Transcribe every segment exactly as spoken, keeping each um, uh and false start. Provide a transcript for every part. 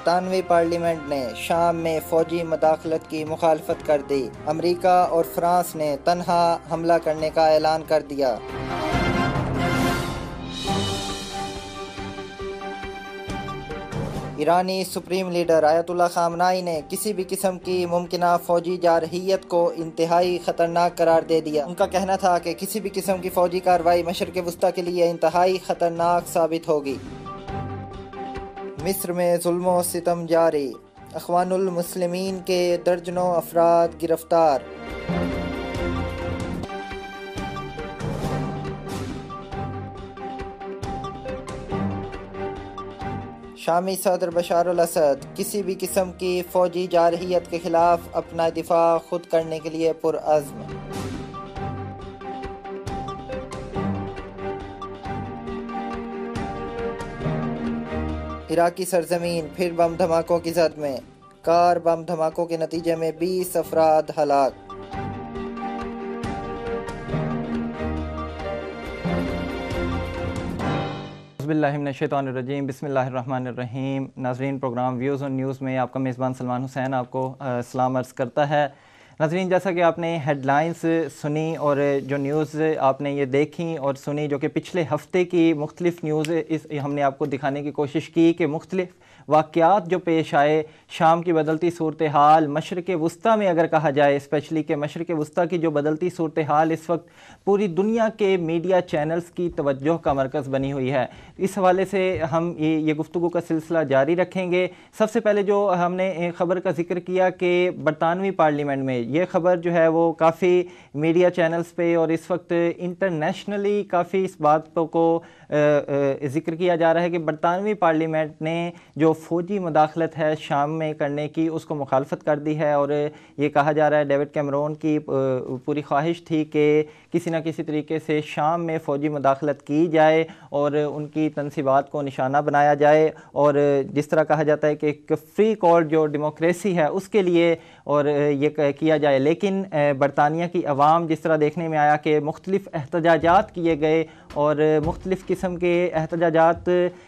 बरतानवी parliament ने शाम में फौजी मदाखलत की मुखालफत कर दी। अमेरिका और फ्रांस ने तन्हा हमला करने का ऐलान कर दिया। ईरानी सुप्रीम लीडर आयतुल्लाह खामनाई ने किसी भी किस्म की मुमकिना फौजी जारहियत को इंतहाई ख़तरनाक करार दे दिया। उनका कहना था कि किसी भी किस्म की फौजी कार्रवाई मशरिक़ वुस्ता के लिए इंतहाई ख़तरनाक साबित होगी। मिस्र में जुल्म व सितम जारी, अख़वानुल मुस्लिमीन के दर्जनों अफराद गिरफ्तार। शामी सदर बशार अल असद किसी भी किस्म की फौजी जारहियत के खिलाफ अपना दिफा खुद करने के लिए पुरअज़्म। इराकी सरजमीन फिर बम धमाकों की जद में, कार बम धमाकों के नतीजे में बीस अफराद हलाक। बिस्मिल्लाहिर्रहमानिर्रहीम बिस्मिल्लाहिर्रहमानिर्रहीम। नाज़रीन, प्रोग्राम व्यूज़ ऑन न्यूज़ में आपका मेज़बान सलमान हुसैन आपको सलाम अर्ज़ करता है। नाज़रीन, जैसा कि आपने हेडलाइंस सुनी और जो न्यूज़ आपने ये देखी और सुनी, जो कि पिछले हफ़्ते की मुख्तलिफ़ न्यूज़ इस हमने आपको दिखाने की कोशिश की कि मुख्तलिफ़ वाक़यात जो पेश आए, शाम की बदलती सूरत हाल, मशरिक़ वुस्ता में अगर कहा जाए स्पेशली कि मशरिक़ वुस्ता की जो बदलती सूरत हाल इस वक्त पूरी दुनिया के मीडिया चैनल्स की तवज्जो का मरकज़ बनी हुई है। इस हवाले से हम ये ये गुफ्तगू का सिलसिला जारी रखेंगे। सबसे पहले जो हमने ख़बर का जिक्र किया कि बरतानवी पार्लियामेंट में ये ख़बर जो है वो काफ़ी मीडिया चैनल्स पे और इस वक्त इंटरनेशनली काफ़ी इस बात को ज़िक्र किया जा रहा है कि बरतानवी पार्लियामेंट ने जो फ़ौजी मुदाखलत है शाम में करने की उसको मुखालफत कर दी है। और ये कहा जा रहा है डेविड कैमरून की पूरी ख्वाहिश थी कि किसी न किसी तरीके से शाम में फ़ौजी मुदाखलत की जाए और उनकी तनसीबात को निशाना बनाया जाए। और जिस तरह कहा जाता है कि एक फ्री कॉल जो डेमोक्रेसी है उसके लिए और ये किया जाए, लेकिन बरतानिया की अवाम जिस तरह देखने में आया कि मुख्तलिफ़ एहतजाजात किए गए और मुख्तलिफ़ किस्म के एहतजाजात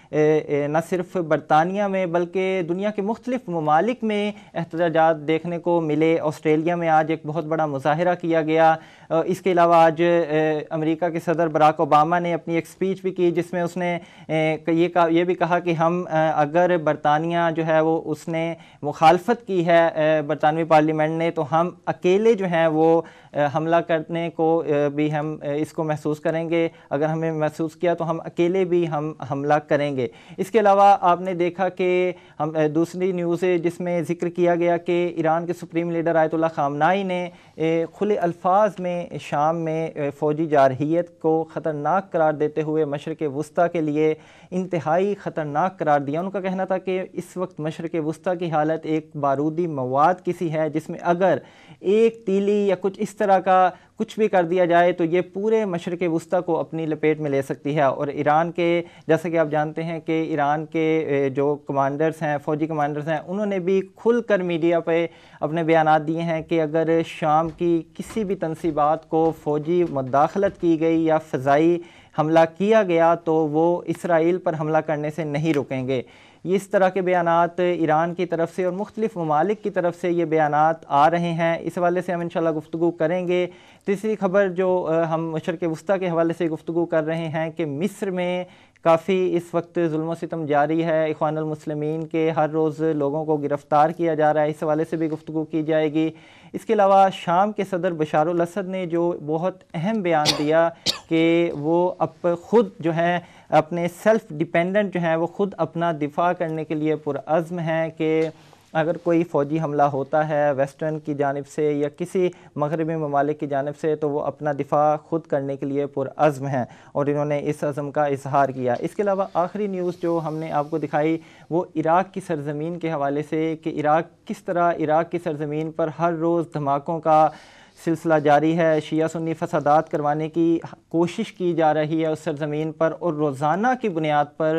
न सिर्फ बरतानिया में बल्कि दुनिया के मुख्तलिफ़ ममालिक में एहतजाजात देखने को मिले। ऑस्ट्रेलिया में आज एक बहुत बड़ा मुज़ाहिरा किया गया। इसके अलावा आज अमेरिका के सदर बराक ओबामा ने अपनी एक स्पीच भी की जिसमें उसने ये कहा ये भी कहा कि हम अगर बरतानिया जो है वो उसने मुखालफत की है बरतानवी पार्लियामेंट ने, तो हम अकेले जो हैं वो हमला करने को भी हम इसको महसूस करेंगे। अगर हमें महसूस किया तो हम अकेले भी हम हमला करेंगे। इसके अलावा आपने देखा कि हम दूसरी न्यूज़ जिसमें ज़िक्र किया गया कि ईरान के सुप्रीम लीडर आयतुल्लाह खामनाई ने खुले अल्फाज में शाम में फ़ौजी जारहियत को ख़तरनाक करार देते हुए मशरिक़ वुस्ता के लिए इंतहाई ख़तरनाक करार दिया। उनका कहना था कि इस वक्त मशरिक़ वुस्ता की हालत एक बारूदी मवाद किसी है जिसमें अगर एक तीली या कुछ इस तरह का कुछ भी कर दिया जाए तो ये पूरे मशरिक़ वुस्ता को अपनी लपेट में ले सकती है। और ईरान के, जैसा कि आप जानते हैं कि ईरान के जो कमांडर्स हैं, फ़ौजी कमांडर्स हैं, उन्होंने भी खुलकर मीडिया पे अपने बयानात दिए हैं कि अगर शाम की किसी भी तनसीबात को फ़ौजी मुदाखलत की गई या फ़ज़ाई हमला किया गया तो वो इसराइल पर हमला करने से नहीं रुकेंगे। इस तरह के बयानात ईरान की तरफ से और मुख्तलिफ़ ममालिक की तरफ से ये बयानात आ रहे हैं। इस हवाले से हम इंशाल्लाह गुफ्तगू करेंगे। तीसरी खबर जो हम मशरिक़ वुस्ता के हवाले से गुफ्तगू कर रहे हैं कि मिस्र में काफ़ी इस वक्त जुल्म सितम जारी है। इख़वानुल मुस्लिमीन के हर रोज़ लोगों को गिरफ़्तार किया जा रहा है, इस हवाले से भी गुफ्तगू की जाएगी। इसके अलावा शाम के सदर बशार अल असद ने जो बहुत अहम बयान दिया कि वो अब ख़ुद जो है अपने सेल्फ़ डिपेंडेंट जो है वो ख़ुद अपना दिफ़ा करने के लिए पुरअज़्म हैं कि अगर कोई फ़ौजी हमला होता है वेस्टर्न की जानिब से या किसी मगरबी ममालिक की जानिब से तो वो अपना दिफ़ा ख़ुद करने के लिए पुरअज़्म हैं और इन्होंने इस अज़्म का इजहार किया। इसके अलावा आखिरी न्यूज़ जो हमने आपको दिखाई वो इराक़ की सरज़मीन के हवाले से कि इराक़ किस तरह इराक़ की सरज़मीन पर हर रोज़ धमाकों का सिलसिला जारी है। शिया सुन्नी फसादात करवाने की कोशिश की जा रही है उस सरज़मीन पर और रोज़ाना की बुनियाद पर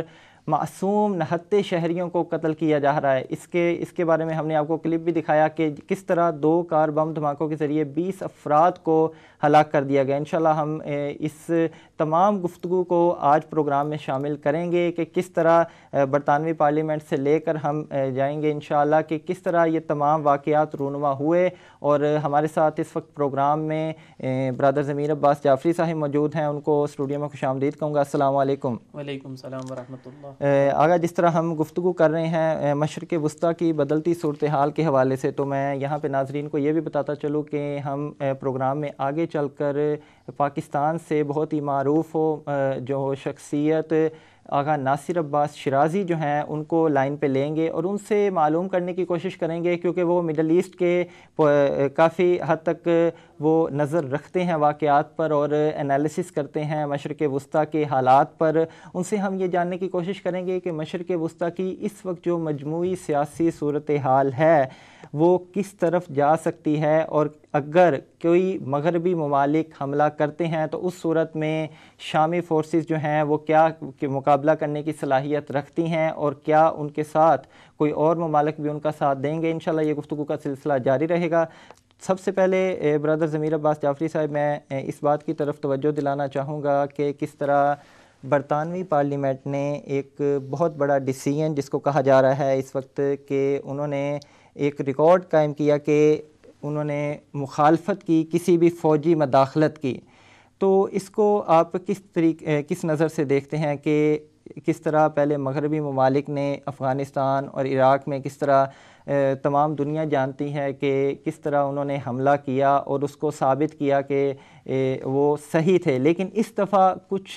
मासूम नहत्ते शहरियों को कत्ल किया जा रहा है। इसके इसके बारे में हमने आपको क्लिप भी दिखाया कि किस तरह दो कार बम धमाकों के ज़रिए बीस अफराद को हलाक कर दिया गया। इंशाल्लाह हम इस तमाम गुफ्तगू को आज प्रोग्राम में शामिल करेंगे कि किस तरह बरतानवी पार्लियामेंट से लेकर हम जाएंगे इंशाल्लाह कि किस तरह ये तमाम वाक़यात रूनुमा हुए। और हमारे साथ इस वक्त प्रोग्राम में ब्रदर ज़मीर अब्बास जाफरी साहिब मौजूद हैं, उनको स्टूडियो में खुशामदीद कहूँगा। अस्सलाम वालेकुम। वालेकुम सलाम व रहमतुल्लाह। आगा जिस तरह हम गुफ्तगू कर रहे हैं मशरिक़ वुस्ता की बदलती सूरत हाल के हवाले से, तो मैं यहाँ पे नाजरीन को ये भी बताता चलूँ कि हम प्रोग्राम में आगे चलकर पाकिस्तान से बहुत ही मारूफ़ हो जो शख्सियत आगा नासिर अब्बास शिराज़ी जो हैं उनको लाइन पे लेंगे और उनसे मालूम करने की कोशिश करेंगे, क्योंकि वो मिडल ईस्ट के काफ़ी हद तक वो नज़र रखते हैं वाक़यात पर और एनालिसिस करते हैं मशरिक़ वुस्ता के हालात पर। उनसे हम ये जानने की कोशिश करेंगे कि मशरिक़ वुस्ता की इस वक्त जो मजमूई सियासी सूरत हाल है वो किस तरफ जा सकती है, और अगर कोई मगरबी ममालिक हमला करते हैं तो उस सूरत में शामी फोर्सेस जो हैं वो क्या कि मुकाबला करने की सलाहियत रखती हैं, और क्या उनके साथ कोई और ममालिक भी उनका साथ देंगे। इंशाल्लाह ये गुफ्तगू का सिलसिला जारी रहेगा। सबसे पहले ब्रदर ज़मीर अब्बास जाफरी साहब, मैं इस बात की तरफ तवज्जो दिलाना चाहूँगा कि किस तरह बरतानवी पार्लियामेंट ने एक बहुत बड़ा डिसीजन जिसको कहा जा रहा है इस वक्त कि उन्होंने एक रिकॉर्ड कायम किया कि उन्होंने मुखालफत की किसी भी फ़ौजी मदाखलत की। तो इसको आप किस तरीके किस नज़र से देखते हैं कि किस तरह पहले मगरबी ममालिक ने अफ़गानिस्तान और इराक़ में किस तरह तमाम दुनिया जानती है कि किस तरह उन्होंने हमला किया और उसको साबित किया कि वो सही थे, लेकिन इस दफ़ा कुछ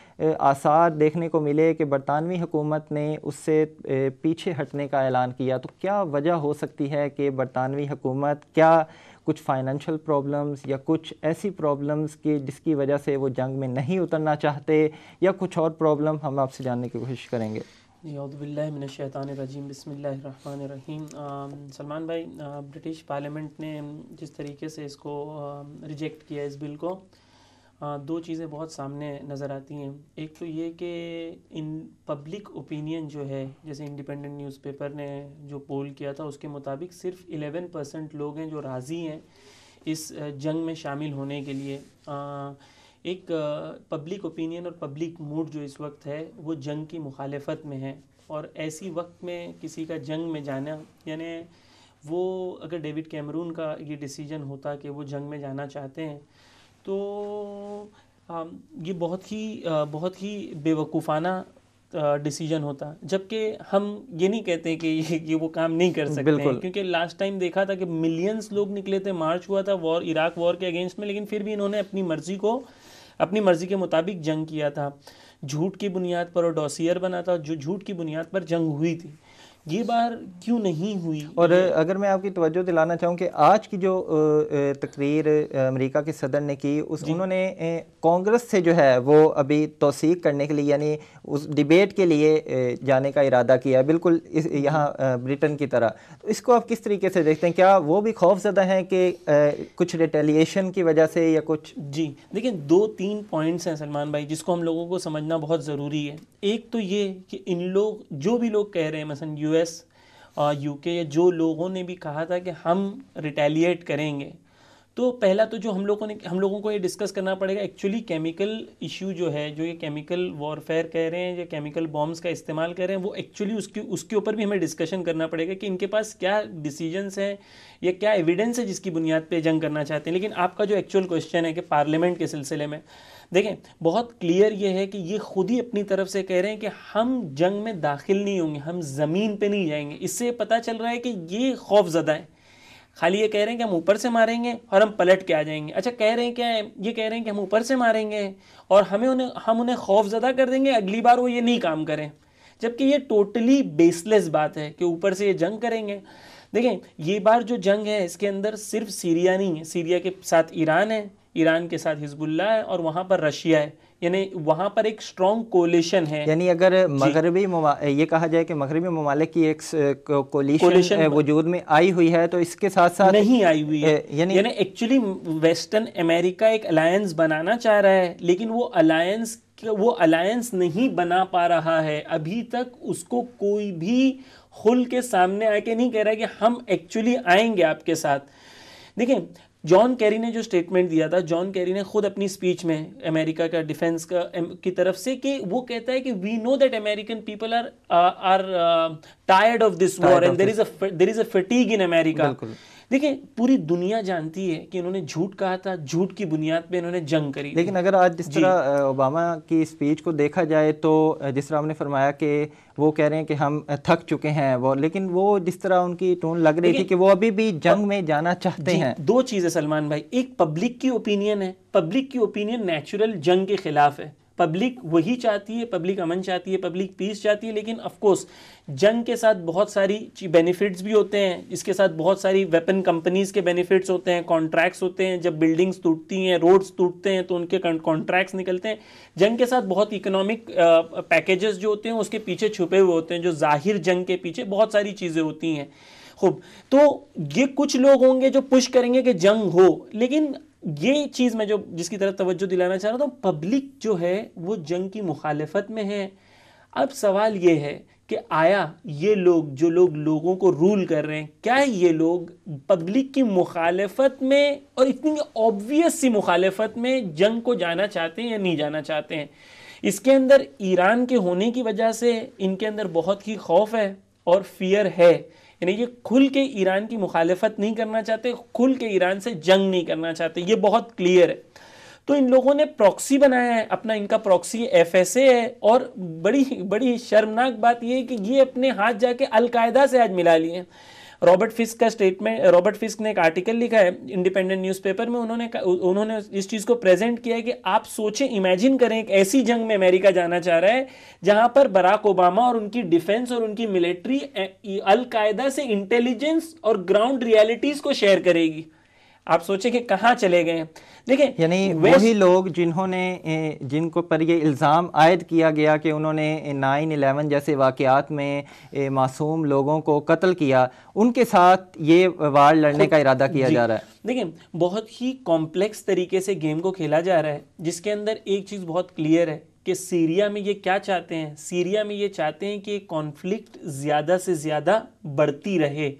आसार देखने को मिले कि बरतानवी हुकूमत ने उससे पीछे हटने का ऐलान किया। तो क्या वजह हो सकती है कि बरतानवी हुकूमत क्या कुछ फाइनेंशियल प्रॉब्लम्स या कुछ ऐसी प्रॉब्लम्स की जिसकी वजह से वो जंग में नहीं उतरना चाहते, या कुछ और प्रॉब्लम, हम आपसे जानने की कोशिश करेंगे। औज़ुबिल्लाहि मिनश्शैतानिर्रजीम, बिस्मिल्लाहिर्रहमानिर्रहीम। सलमान भाई, ब्रिटिश पार्लियामेंट ने जिस तरीके से इसको रिजेक्ट किया इस बिल को, दो चीज़ें बहुत सामने नज़र आती हैं। एक तो ये कि इन पब्लिक ओपिनियन जो है, जैसे इंडिपेंडेंट न्यूज़पेपर ने जो पोल किया था उसके मुताबिक सिर्फ इलेवन परसेंट लोग हैं जो राज़ी हैं इस जंग में शामिल होने के लिए। आ, एक पब्लिक ओपिनियन और पब्लिक मूड जो इस वक्त है वो जंग की मुखालफत में है, और ऐसी वक्त में किसी का जंग में जाना, यानी वो अगर डेविड कैमरून का ये डिसीजन होता कि वो जंग में जाना चाहते हैं तो आ, ये बहुत ही आ, बहुत ही बेवकूफ़ाना डिसीजन होता। जबकि हम ये नहीं कहते कि ये, ये वो काम नहीं कर सकते हैं, क्योंकि लास्ट टाइम देखा था कि मिलियंस लोग निकले थे, मार्च हुआ था वॉर इराक वॉर के अगेंस्ट में, लेकिन फिर भी इन्होंने अपनी मर्ज़ी को अपनी मर्ज़ी के मुताबिक जंग किया था। झूठ की बुनियाद पर और डॉसियर बना था, जो झूठ की बुनियाद पर जंग हुई थी। ये बार क्यों नहीं हुई? और अगर मैं आपकी तवज्जो दिलाना चाहूँ कि आज की जो तकरीर अमेरिका के सदर ने की, उस उन्होंने कांग्रेस से जो है वो अभी तौसीक करने के लिए, यानी उस डिबेट के लिए जाने का इरादा किया है, बिल्कुल इस यहाँ ब्रिटेन की तरह। तो इसको आप किस तरीके से देखते हैं? क्या वो भी खौफज़दा हैं कि कुछ रिटेलिएशन की वजह से या कुछ? जी देखिए, दो तीन पॉइंट्स हैं सलमान भाई जिसको हम लोगों को समझना बहुत ज़रूरी है। एक तो ये कि इन लोग जो भी लोग कह रहे हैं, मसलन यूएस और यूके या जो लोगों ने भी कहा था कि हम रिटेलिएट करेंगे, तो पहला तो जो हम लोगों ने हम लोगों को ये डिस्कस करना पड़ेगा एक्चुअली केमिकल इशू जो है, जो ये केमिकल वॉरफेयर कह रहे हैं या केमिकल बॉम्ब्स का इस्तेमाल कर रहे हैं, वो एक्चुअली उसके उसके ऊपर भी हमें डिस्कशन करना पड़ेगा कि इनके पास क्या डिसीजंस हैं या क्या एविडेंस है जिसकी बुनियाद पे जंग करना चाहते हैं। लेकिन आपका जो एक्चुअल क्वेश्चन है कि पार्लियामेंट के सिलसिले में, देखें बहुत क्लियर ये है कि ये खुद ही अपनी तरफ से कह रहे हैं कि हम जंग में दाखिल नहीं होंगे, हम ज़मीन पे नहीं जाएंगे। इससे पता चल रहा है कि ये खौफज़दा है। खाली ये कह रहे हैं कि हम ऊपर से मारेंगे और हम पलट के आ जाएंगे। अच्छा, कह रहे हैं क्या है? ये कह रहे हैं कि हम ऊपर से मारेंगे और हमें उन्हें हम उन्हें खौफज़दा कर देंगे, अगली बार वो ये नहीं काम करें, जबकि ये टोटली बेसलेस बात है कि ऊपर से ये जंग करेंगे। देखें, ये बार जो जंग है इसके अंदर सिर्फ सीरिया नहीं है, सीरिया के साथ ईरान है, ईरान के साथ हिजबुल्लाह है और वहाँ पर रशिया है, यानी वहाँ पर एक स्ट्रॉन्ग कोलिशन है। यानी अगर मगरबी ये कहा जाए कि मगरबी ममालिक की एक कोलिशन वजूद में आई हुई है, तो इसके साथ साथ नहीं आई हुई है, यानी यानी एक्चुअली वेस्टर्न अमेरिका एक अलायंस बनाना चाह रहा है, लेकिन वो अलायंस वो अलायंस नहीं बना पा रहा है, अभी तक उसको कोई भी खुल के सामने आके नहीं कह रहा है कि हम एक्चुअली आएंगे आपके साथ। देखिए, जॉन कैरी ने जो स्टेटमेंट दिया था, जॉन कैरी ने खुद अपनी स्पीच में अमेरिका का डिफेंस का की तरफ से, कि वो कहता है कि we know that American people are are tired of this war and there is a there is a fatigue in America. देखिए, पूरी दुनिया जानती है कि इन्होंने झूठ कहा था, झूठ की बुनियाद पे इन्होंने जंग करी। लेकिन अगर आज जिस तरह ओबामा की स्पीच को देखा जाए तो जिस तरह आपने फरमाया कि वो कह रहे हैं कि हम थक चुके हैं वो, लेकिन वो जिस तरह उनकी टोन लग रही थी कि वो अभी भी जंग में जाना चाहते हैं। दो चीज़ें सलमान भाई, एक पब्लिक की ओपिनियन है, पब्लिक की ओपिनियन नेचुरल जंग के खिलाफ है, पब्लिक वही चाहती है, पब्लिक अमन चाहती है, पब्लिक पीस चाहती है। लेकिन ऑफ कोर्स जंग के साथ बहुत सारी बेनिफिट्स भी होते हैं, इसके साथ बहुत सारी वेपन कंपनीज के बेनिफिट्स होते हैं, कॉन्ट्रैक्ट्स होते हैं, जब बिल्डिंग्स टूटती हैं, रोड्स टूटते हैं तो उनके कॉन्ट्रैक्ट्स निकलते हैं। जंग के साथ बहुत इकोनॉमिक पैकेजेस जो होते हैं उसके पीछे छुपे हुए होते हैं, जो जाहिर जंग के पीछे बहुत सारी चीज़ें होती हैं। खूब, तो ये कुछ लोग होंगे जो पुश करेंगे कि जंग हो, लेकिन ये चीज़ मैं जो जिसकी तरफ तवज्जो दिलाना चाह रहा हूँ, पब्लिक जो है वो जंग की मुखालफत में है। अब सवाल ये है कि आया ये लोग, जो लोग लोगों को रूल कर रहे हैं, क्या ये लोग पब्लिक की मुखालफत में, और इतनी ऑब्वियस सी मुखालफत में, जंग को जाना चाहते हैं या नहीं जाना चाहते हैं? इसके अंदर ईरान के होने की वजह से इनके अंदर बहुत ही खौफ है और फियर है, यानी ये खुल के ईरान की मुखालफत नहीं करना चाहते, खुल के ईरान से जंग नहीं करना चाहते, ये बहुत क्लियर है। तो इन लोगों ने प्रॉक्सी बनाया है अपना, इनका प्रॉक्सी एफ एस ए है, और बड़ी बड़ी शर्मनाक बात ये है कि ये अपने हाथ जाके अलकायदा से आज मिला लिए हैं। रॉबर्ट फिस्क का स्टेटमेंट, रॉबर्ट फिस्क ने एक आर्टिकल लिखा है इंडिपेंडेंट न्यूज़पेपर में, उन्होंने उन्होंने इस चीज़ को प्रेजेंट किया है कि आप सोचें, इमेजिन करें एक ऐसी जंग में अमेरिका जाना चाह रहा है जहां पर बराक ओबामा और उनकी डिफेंस और उनकी मिलिट्री अल-कायदा से इंटेलिजेंस और ग्राउंड रियलिटीज को शेयर करेगी। आप सोचें कि कहां चले गए। देखिए, यानी वही लोग जिन्होंने जिनको पर ये इल्ज़ाम आयद किया गया कि उन्होंने नाइन इलेवन जैसे वाक़यात में मासूम लोगों को कत्ल किया, उनके साथ ये वार लड़ने का इरादा किया जा रहा है। देखिए, बहुत ही कॉम्प्लेक्स तरीके से गेम को खेला जा रहा है, जिसके अंदर एक चीज़ बहुत क्लियर है कि सीरिया में ये क्या चाहते हैं। सीरिया में ये चाहते हैं कि कॉन्फ्लिक्ट ज़्यादा से ज़्यादा बढ़ती रहे।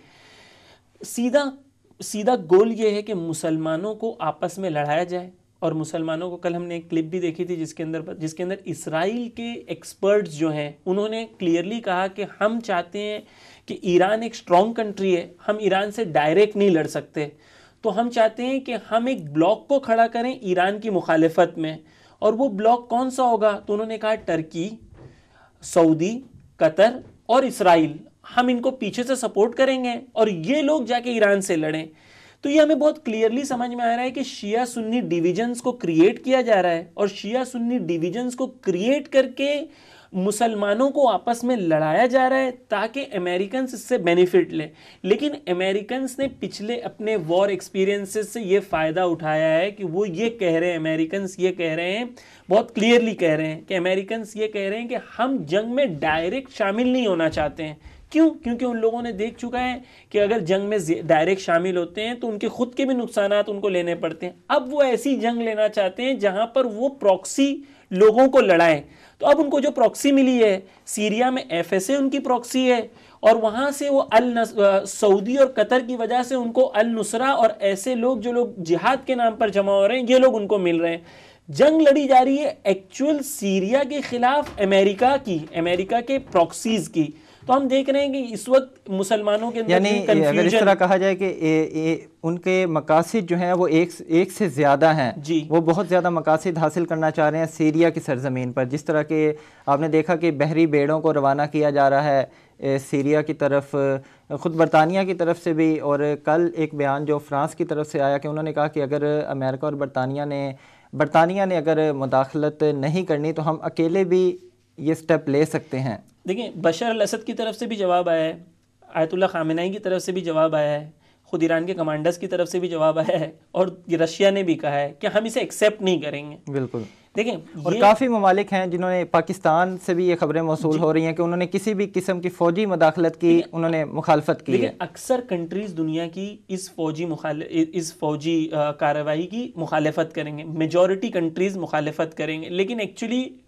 सीधा सीधा गोल ये है कि मुसलमानों को आपस में लड़ाया जाए, और मुसलमानों को, कल हमने एक क्लिप भी देखी थी जिसके अंदर जिसके अंदर इसराइल के एक्सपर्ट्स जो हैं उन्होंने क्लियरली कहा कि हम चाहते हैं कि ईरान एक स्ट्रॉन्ग कंट्री है, हम ईरान से डायरेक्ट नहीं लड़ सकते, तो हम चाहते हैं कि हम एक ब्लॉक को खड़ा करें ईरान की मुखालिफत में। और वो ब्लॉक कौन सा होगा? तो उन्होंने कहा टर्की, सऊदी, कतर और इसराइल, हम इनको पीछे से सपोर्ट करेंगे और ये लोग जाके ईरान से लड़ें। तो ये हमें बहुत क्लियरली समझ में आ रहा है कि शिया सुन्नी डिविजन्स को क्रिएट किया जा रहा है, और शिया सुन्नी डिविजन्स को क्रिएट करके मुसलमानों को आपस में लड़ाया जा रहा है ताकि अमेरिकन्स इससे बेनिफिट लें। लेकिन अमेरिकन्स ने पिछले अपने वॉर एक्सपीरियंसेस से ये फ़ायदा उठाया है कि वो ये कह रहे हैं, अमेरिकन्स ये कह रहे हैं, बहुत क्लियरली कह रहे हैं कि अमेरिकन्स ये कह रहे हैं कि हम जंग में डायरेक्ट शामिल नहीं होना चाहते हैं। क्यों? क्योंकि उन लोगों ने देख चुका है कि अगर जंग में डायरेक्ट शामिल होते हैं तो उनके खुद के भी नुकसानात उनको लेने पड़ते हैं। अब वो ऐसी जंग लेना चाहते हैं जहां पर वो प्रॉक्सी लोगों को लड़ाएं। तो अब उनको जो प्रॉक्सी मिली है, सीरिया में एफ एस ए उनकी प्रॉक्सी है, और वहां से वो अल सऊदी और कतर की वजह से उनको अल नुसरा और ऐसे लोग जो लोग जिहाद के नाम पर जमा हो रहे हैं, ये लोग उनको मिल रहे हैं। जंग लड़ी जा रही है एक्चुअल सीरिया के खिलाफ अमेरिका की, अमेरिका के प्रॉक्सीज की। तो हम देख रहे हैं कि इस वक्त मुसलमानों के अंदर, यानी अगर इस तरह कहा जाए कि ए, ए, उनके मकासद जो हैं वो एक एक से ज़्यादा हैं जी, वो बहुत ज़्यादा मकासद हासिल करना चाह रहे हैं सीरिया की सरजमीन पर। जिस तरह के आपने देखा कि बहरी बेड़ों को रवाना किया जा रहा है सीरिया की तरफ, ख़ुद बरतानिया की तरफ से भी, और कल एक बयान जो फ्रांस की तरफ से आया कि उन्होंने कहा कि अगर अमेरिका और बरतानिया ने बरतानिया ने अगर मुदाखलत नहीं करनी तो हम अकेले भी ये स्टेप ले सकते हैं। देखिए, बशर अल असद की तरफ से भी जवाब आया है, आयतुल्लाह खामेनेई की तरफ से भी जवाब आया है, खुद ईरान के कमांडर्स की तरफ से भी जवाब आया है, और रशिया ने भी कहा है कि हम इसे एक्सेप्ट नहीं करेंगे। बिल्कुल। देखें, और काफ़ी ममालिक हैं जिन्होंने, पाकिस्तान से भी ये खबरें मौसूल हो रही हैं कि उन्होंने किसी भी किस्म की फ़ौजी मुदाखलत की उन्होंने मुखालफत की है। अक्सर कंट्रीज़ दुनिया की इस फ़ौजी मुखाल इस फ़ौजी कार्रवाई की मुखालफत करेंगे, मेजॉरिटी कंट्रीज़ मुखालफत करेंगे, लेकिन एक्चुअली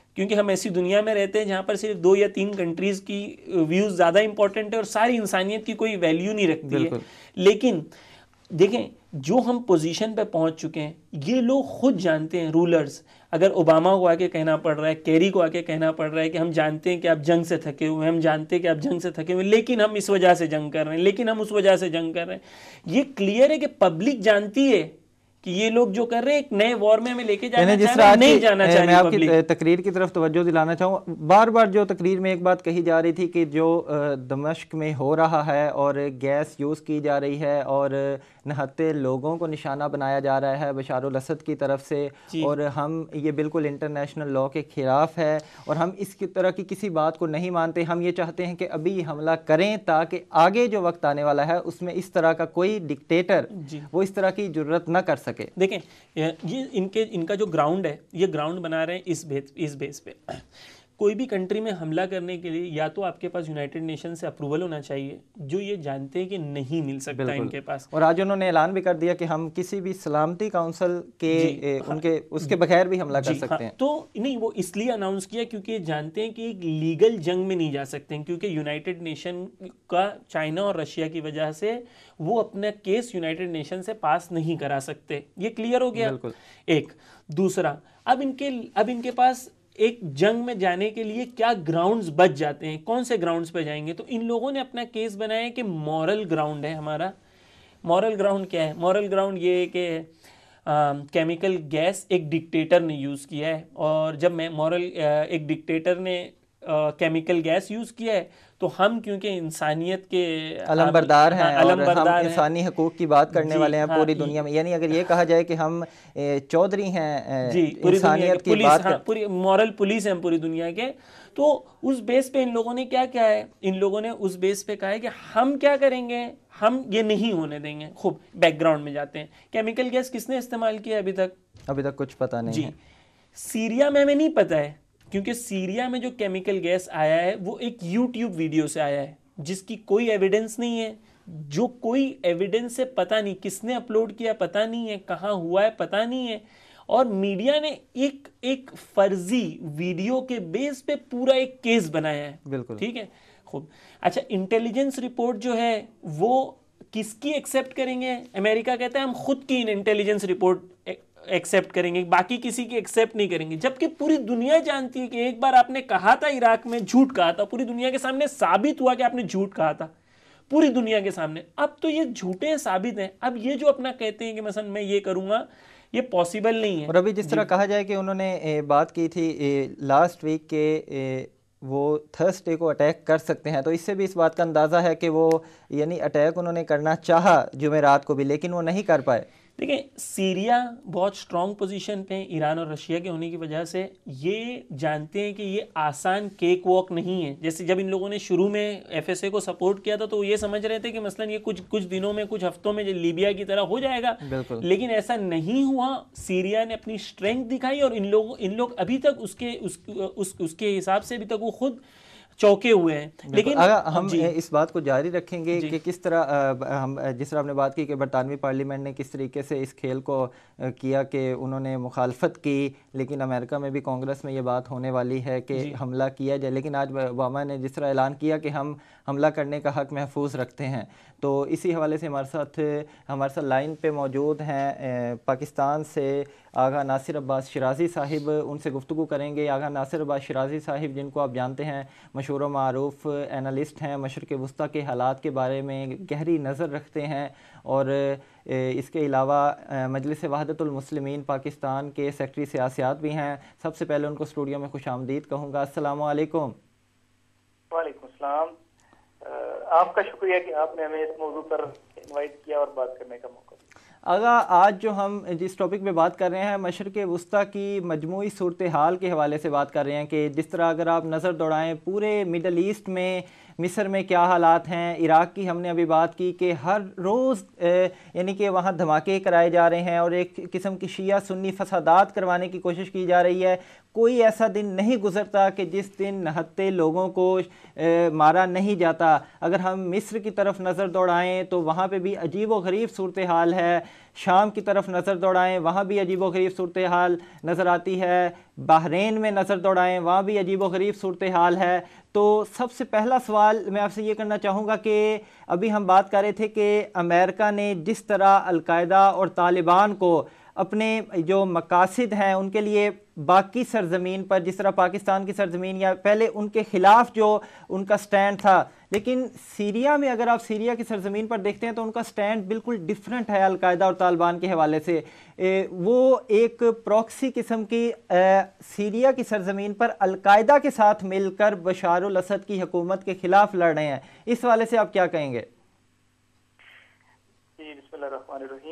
क्योंकि हम ऐसी दुनिया में रहते हैं जहाँ पर सिर्फ दो या तीन कंट्रीज़ की व्यूज़ ज़्यादा इंपॉर्टेंट है और सारी इंसानियत की कोई वैल्यू नहीं रखती है। लेकिन देखें, जो हम पोजीशन पे पहुंच चुके हैं, ये लोग खुद जानते हैं, रूलर्स, अगर ओबामा को आके कहना पड़ रहा है, केरी को आके कहना पड़ रहा है कि हम जानते हैं कि आप जंग से थके हुए हैं, हम जानते हैं कि आप जंग से थके हुए हैं, लेकिन हम इस वजह से जंग कर रहे हैं, लेकिन हम उस वजह से जंग कर रहे हैं, ये क्लियर है कि पब्लिक जानती है कि ये लोग जो कर रहे हैं एक नए वॉर में हमें लेके जाना चाह रहे हैं, नहीं जाना चाह रही। मैं आपकी तकरीर की तरफ तवज्जो दिलाना चाहूँ, बार बार जो तकरीर में एक बात कही जा रही थी कि जो दमिश्क में हो रहा है और गैस यूज़ की जा रही है और नहत्ते लोगों को निशाना बनाया जा रहा है बशारुल असद की तरफ से, और हम ये बिल्कुल इंटरनेशनल लॉ के खिलाफ है और हम इसकी तरह की किसी बात को नहीं मानते। हम ये चाहते हैं कि अभी हमला करें ताकि आगे जो वक्त आने वाला है उसमें इस तरह का कोई डिक्टेटर वो इस तरह की जुर्रत न कर सके। देखें, ये इनके इनका जो ग्राउंड है, ये ग्राउंड बना रहे हैं इस बेस इस बेस पे। कोई भी कंट्री में हमला करने के लिए या तो आपके पास यूनाइटेड नेशन से अप्रूवल होना चाहिए, जो ये जानते हैं कि नहीं मिल सकता इनके पास। और आज उन्होंने ऐलान भी कर दिया कि हम किसी भी सलामती काउंसिल के ए, हाँ, उनके उसके बगैर भी हमला कर सकते हाँ, हैं। तो नहीं, वो इसलिए अनाउंस किया क्योंकि ये जानते हैं कि एक लीगल जंग में नहीं जा सकते हैं, क्योंकि यूनाइटेड नेशन का चाइना और रशिया की वजह से वो अपना केस यूनाइटेड नेशन से पास नहीं करा सकते। ये क्लियर हो गया एक। दूसरा, अब इनके अब इनके पास एक जंग में जाने के लिए क्या ग्राउंड्स बच जाते हैं, कौन से ग्राउंड्स पे जाएंगे? तो इन लोगों ने अपना केस बनाया कि मॉरल ग्राउंड है हमारा। मॉरल ग्राउंड क्या है? मॉरल ग्राउंड ये है कि केमिकल गैस एक डिक्टेटर ने यूज़ किया है, और जब मैं मॉरल एक डिक्टेटर ने केमिकल गैस यूज़ किया है तो हम क्योंकि इंसानियत के अलमबरदार हैं और हम इंसानी हकूक़ की बात करने वाले हैं पूरी दुनिया में, यानी अगर ये कहा जाए कि हम चौधरी हैं जी इंसानियत की बात, हाँ, पूरी मॉरल पुलिस हैं पूरी दुनिया के। तो उस बेस पे इन लोगों ने क्या किया है? इन लोगों ने उस बेस पे कहा है कि हम क्या करेंगे, हम ये नहीं होने देंगे। खूब बैकग्राउंड में जाते हैं, केमिकल गैस किसने इस्तेमाल किया अभी तक? अभी तक कुछ पता नहीं है। सीरिया में हमें नहीं पता है, क्योंकि सीरिया में जो केमिकल गैस आया है वो एक यूट्यूब वीडियो से आया है जिसकी कोई एविडेंस नहीं है, जो कोई एविडेंस से पता नहीं किसने अपलोड किया, पता नहीं है कहाँ हुआ है, पता नहीं है, और मीडिया ने एक एक फर्जी वीडियो के बेस पे पूरा एक केस बनाया है। बिल्कुल ठीक है, खूब। अच्छा, इंटेलिजेंस रिपोर्ट जो है वो किसकी एक्सेप्ट करेंगे? अमेरिका कहता है हम खुद की इंटेलिजेंस रिपोर्ट एक्सेप्ट करेंगे, बाकी किसी की एक्सेप्ट नहीं करेंगे, जबकि पूरी दुनिया जानती है कि एक बार आपने कहा था इराक में, झूठ कहा था, पूरी दुनिया के सामने साबित हुआ कि आपने झूठ कहा था पूरी दुनिया के सामने। अब तो ये झूठे साबित हैं। अब ये जो अपना कहते हैं कि मसलन मैं ये करूंगा, ये पॉसिबल नहीं है। और अभी जिस तरह कहा जाए कि उन्होंने बात की थी लास्ट वीक के वो थर्सडे को अटैक कर सकते हैं, तो इससे भी इस बात का अंदाज़ा है कि वो यानी अटैक उन्होंने करना चाहा जुमेरात को भी, लेकिन वो नहीं कर पाए। देखिए, सीरिया बहुत स्ट्रॉन्ग पोजीशन पे ईरान और रशिया के होने की वजह से ये जानते हैं कि ये आसान केक वॉक नहीं है। जैसे जब इन लोगों ने शुरू में एफएसए को सपोर्ट किया था तो ये समझ रहे थे कि मसलन ये कुछ कुछ दिनों में, कुछ हफ्तों में लीबिया की तरह हो जाएगा, लेकिन ऐसा नहीं हुआ। सीरिया ने अपनी स्ट्रेंथ दिखाई और इन लोग इन लोग अभी तक उसके उस, उस, उसके हिसाब से अभी तक वो खुद चौके हुए हैं। लेकिन अगर हम इस बात को जारी रखेंगे कि किस तरह हम जिस तरह आपने बात की कि बरतानवी पार्लियामेंट ने किस तरीके से इस खेल को किया कि उन्होंने मुखालफत की, लेकिन अमेरिका में भी कांग्रेस में ये बात होने वाली है कि हमला किया जाए, लेकिन आज ओबामा ने जिस तरह ऐलान किया कि हम हमला करने का हक महफूज रखते हैं, तो इसी हवाले से हमारे साथ हमारे साथ लाइन पे मौजूद हैं पाकिस्तान से आगा नासिर अब्बास शिराजी साहिब, उनसे गुफ्तगू करेंगे। आगा नासिर अब्बास शिराजी साहिब जिनको आप जानते हैं मशहूर व मारूफ एनालिस्ट हैं, मशरिक़ वस्ता के हालात के बारे में गहरी नज़र रखते हैं, और इसके अलावा मजलिस वहदतुल मुस्लिमीन पाकिस्तान के सेक्रेटरी सियासत भी हैं। सबसे पहले उनको स्टूडियो में खुश आमदीद कहूँगा। अस्सलामु अलैकुम। वालेकुम सलाम। आपका शुक्रिया कि आपने हमें इस मौजू पर इनवाइट किया और बात करने का मौका दिया। अगा आज जो हम जिस टॉपिक पे बात कर रहे हैं मशरिक़ वस्ता की मजमूई सूरत हाल के हवाले से बात कर रहे हैं कि जिस तरह अगर आप नज़र दौड़ाएं पूरे मिडल ईस्ट में, मिस्र में क्या हालात हैं, इराक़ की हमने अभी बात की कि हर रोज़ यानी कि वहाँ धमाके कराए जा रहे हैं और एक किस्म की शिया सुन्नी फसादात करवाने की कोशिश की जा रही है। कोई ऐसा दिन नहीं गुजरता कि जिस दिन नहत्ते लोगों को ए, मारा नहीं जाता। अगर हम मिस्र की तरफ नज़र दौड़ाएं तो वहाँ पे भी अजीब व गरीब सूरत हाल है। शाम की तरफ नज़र दौड़ाएं, वहाँ भी अजीबोगरीब सूरत हाल नज़र आती है। बहरीन में नज़र दौड़ाएं, वहाँ भी अजीबोगरीब सूरत हाल है। तो सबसे पहला सवाल मैं आपसे ये करना चाहूँगा कि अभी हम बात कर रहे थे कि अमेरिका ने जिस तरह अलकायदा और तालिबान को अपने जो मकासद हैं उनके लिए बाकी सरजमीन पर, जिस तरह पाकिस्तान की सरजमीन या पहले उनके ख़िलाफ़ जो उनका स्टैंड था, लेकिन सीरिया में अगर आप सीरिया की सरजमीन पर देखते हैं तो उनका स्टैंड बिल्कुल डिफरेंट है अलकायदा और तालिबान के हवाले से। ए, वो एक प्रॉक्सी किस्म की ए, सीरिया की सरजमीन पर अलकायदा के साथ मिलकर बशार अल असद की हुकूमत के ख़िलाफ़ लड़ रहे हैं। इस हवाले से आप क्या कहेंगे? जी, बिस्मिल्लाहिर्रहमानिर्रहीम।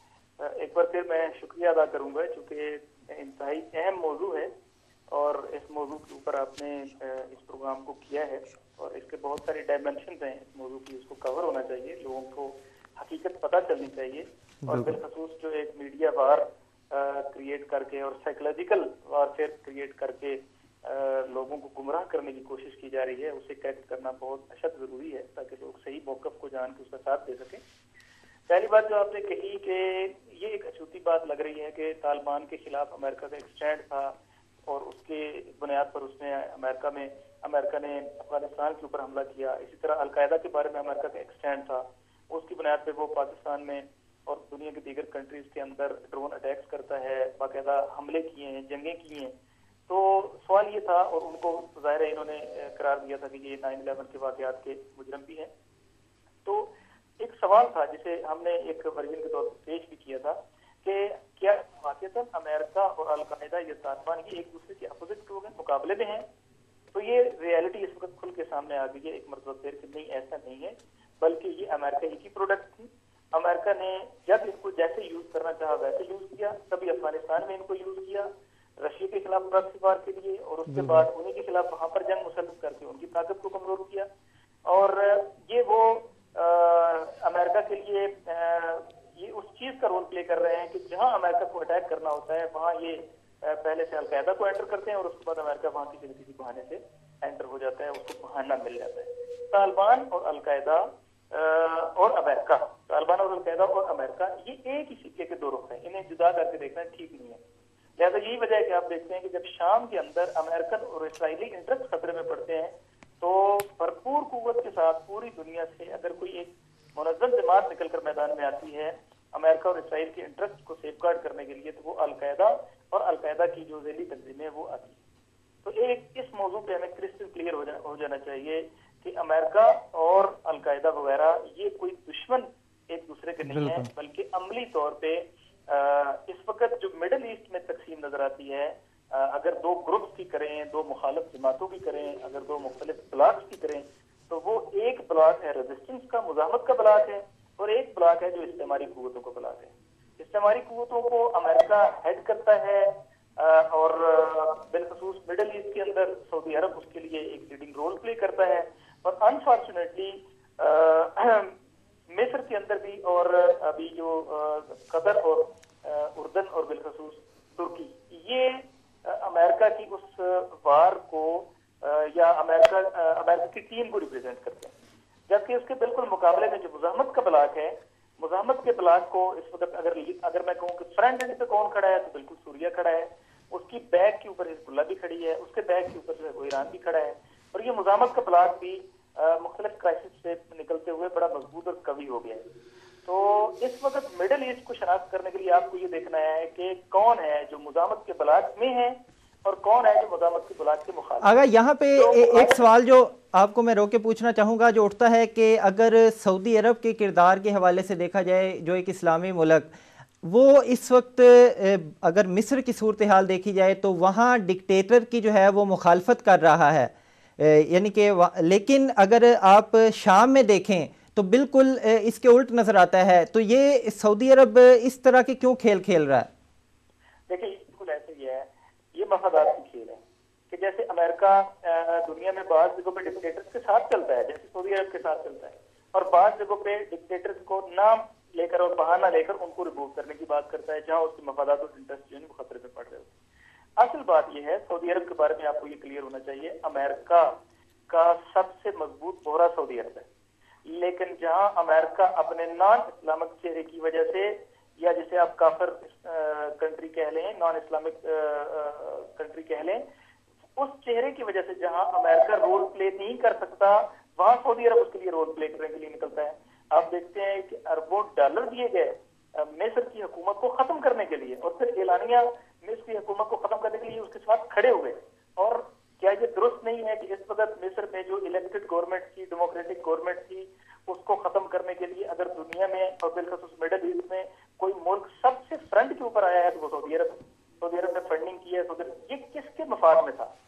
एक बार फिर मैं शुक्रिया अदा करूंगा, चूँकि इंतहाई अहम मौजू है और इस मौजू के ऊपर आपने इस प्रोग्राम को किया है और इसके बहुत सारे डायमेंशन हैं इस मौजू की, उसको कवर होना चाहिए, लोगों को हकीकत पता चलनी चाहिए। और बिलखसूस जो एक मीडिया वार क्रिएट करके और साइकोलॉजिकल वारफेयर क्रिएट करके आ, लोगों को गुमराह करने की कोशिश की जा रही है, उसे करेक्ट करना बहुत अशद जरूरी है ताकि लोग सही मौकफ को जान के उसका साथ दे सकें। पहली बात जो आपने कही कि ये एक अछूती बात लग रही है कि तालिबान के खिलाफ अमेरिका का एक स्टैंड था और उसके बुनियाद पर उसने अमेरिका में अमेरिका ने अफगानिस्तान के ऊपर हमला किया। इसी तरह अलकायदा के बारे में अमेरिका का एक स्टैंड था, उसकी बुनियाद पर वो पाकिस्तान में और दुनिया के दीगर कंट्रीज के अंदर ड्रोन अटैक्स करता है, बाकायदा हमले किए हैं, जंगें की हैं। तो सवाल ये था और उनको ज़ाहिर है इन्होंने करार दिया था कि ये नाइन इलेवन के वाक़यात के मुजरम भी हैं। तो एक सवाल था जिसे हमने एक वर्जन के तौर पर पेश भी किया था कि क्या वाक़ईतन अमेरिका और अलकायदा या तालिबान ये एक दूसरे के अपोजिट लोग हैं, मुकाबले में हैं? तो ये रियलिटी इस वक्त खुल के सामने आ गई है एक मरतबा फिर कि नहीं, ऐसा नहीं है, बल्कि ये अमेरिका ही की प्रोडक्ट थी। अमेरिका ने जब इनको जैसे यूज करना चाहा वैसे यूज किया, कभी अफगानिस्तान में इनको यूज किया रशिया के खिलाफ प्रॉक्सी वार के लिए, और उसके बाद उन्हीं के खिलाफ वहां पर जंग मुसल्लत करके उनकी ताकत को कमजोर किया। और ये वो आ, अमेरिका के लिए आ, ये उस चीज का रोल प्ले कर रहे हैं कि जहां अमेरिका को अटैक करना होता है वहां ये आ, पहले से अलकायदा को एंटर करते हैं और उसके बाद अमेरिका वहां किसी न किसी बहाने से एंटर हो जाता है, उसको बहाना मिल जाता है। तालिबान और अलकायदा और अमेरिका, तालिबान और अलकायदा और अमेरिका ये एक ही सिक्के के दो रुख हैं, इन्हें जुदा करके देखना ठीक नहीं है। लिहाजा यही वजह है कि आप देखते हैं कि जब शाम के अंदर अमेरिकन और इसराइली इंटरेस्ट खतरे में पड़ते हैं तो भरपूर कुव्वत के साथ पूरी दुनिया से अगर कोई एक मुनज़्ज़म जमात निकलकर मैदान में आती है अमेरिका और इसराइल के इंटरेस्ट को सेफगार्ड करने के लिए, तो वो अलकायदा और अलकायदा की जो ज़ैली तंजीमें वो आती है। तो एक इस मौजू पे हमें क्रिस्टल क्लियर हो, जा, हो जाना चाहिए कि अमेरिका और अलकायदा वगैरह ये कोई दुश्मन एक दूसरे के नहीं है, बल्कि अमली तौर पे आ, इस वक्त जो मिडल ईस्ट में तकसीम नजर आती है, आ, अगर दो ग्रुप्स की करें, दो मुखालिफ जमातों की करें, अगर दो मुख्तलिफ ब्लॉक्स की करें, तो वो एक ब्लॉक है रेजिस्टेंस का, मुजाहमत का ब्लॉक है, और एक ब्लॉक है जो इस्तेमारी कुव्वतों का ब्लॉक है। इस्तेमारी कुव्वतों को अमेरिका हेड करता है और बिलखसूस मिडल ईस्ट के अंदर सऊदी अरब उसके लिए एक लीडिंग रोल प्ले करता है। और अनफॉर्चुनेटली मिस्र के अंदर भी और अभी जो कतर और उर्दन और बिलखसूस तुर्की ये अमेरिका की उस वार को या अमेरिका अमेरिका की टीम को रिप्रेजेंट करते हैं, जबकि उसके बिल्कुल मुकाबले में जो मुजाहमत का ब्लॉक है, मुजाहमत के ब्लॉक को इस वक्त अगर अगर मैं कहूँ कि फ्रंट एंड पे कौन खड़ा है तो बिल्कुल सूरिया खड़ा है, उसकी बैक के ऊपर हिजबुल्लाह भी खड़ी है, उसके बैक के ऊपर जो है वो ईरान भी खड़ा है, और ये मुजाहमत का ब्लॉक भी मुख्तलिफ क्राइसिस से निकलते हुए बड़ा मजबूत और कवी हो गया है। तो इस वक्त मिडल ईस्ट को शनाख्त करने के लिए आपको ये देखना है कि कौन है जो मुजाहमत के ब्लॉक में है और कौन है जो मुजाहमत के ब्लॉक के मुखालिफ। अगर यहाँ पे तो ए, एक सवाल जो आपको मैं रोक के पूछना चाहूँगा जो उठता है कि अगर सऊदी अरब के किरदार के हवाले से देखा जाए, जो एक इस्लामी मुल्क, वो इस वक्त अगर मिस्र की सूरत हाल देखी जाए तो वहाँ डिक्टेटर की जो है वो मुखालफत कर रहा है, यानी कि, लेकिन अगर आप शाम में देखें तो बिल्कुल इसके उल्ट नजर आता है। तो ये सऊदी अरब इस तरह के क्यों खेल खेल रहा है? देखिए बिल्कुल ऐसे ही है, ये मफादात की खेल है कि जैसे अमेरिका दुनिया में बाज़ जगहों पे डिक्टेटर्स के साथ चलता है, जैसे सऊदी अरब के साथ चलता है, और बाज़ जगहों पे डिक्टेटर्स को नाम लेकर और बहाना लेकर उनको रिमूव करने की बात करता है जहां उसके मफादात और इंटरेस्ट जो है वो खतरे में पड़ रहे होते हैं। असल बात यह है, सऊदी अरब के बारे में आपको ये क्लियर होना चाहिए, अमेरिका का सबसे मजबूत बोहरा सऊदी अरब है, लेकिन जहां अमेरिका अपने नॉन इस्लामिक चेहरे की वजह से या जिसे आप काफिर कंट्री कह लें, नॉन इस्लामिक कंट्री कह लें, उस चेहरे की वजह से जहां अमेरिका रोल प्ले नहीं कर सकता, वहां सऊदी अरब उसके लिए रोल प्ले करने के लिए निकलता है। आप देखते हैं कि अरबों डॉलर दिए गए मिस्र की हुकूमत को खत्म करने के लिए, और फिर एलानिया मिस्र की हुकूमत को खत्म करने के लिए उसके साथ खड़े हुए। और क्या ये दुरुस्त नहीं है कि इस वक्त मिस्र में जो इलेक्टेड गवर्नमेंट थी, डेमोक्रेटिक गवर्नमेंट थी, उसको खत्म करने के लिए अगर दुनिया में और बिलखसूस मिडिल ईस्ट में कोई मुल्क सबसे फ्रंट के ऊपर आया है तो वो सऊदी अरब सऊदी अरब ने फंडिंग की है। सऊदी ये किसके मफाद में था?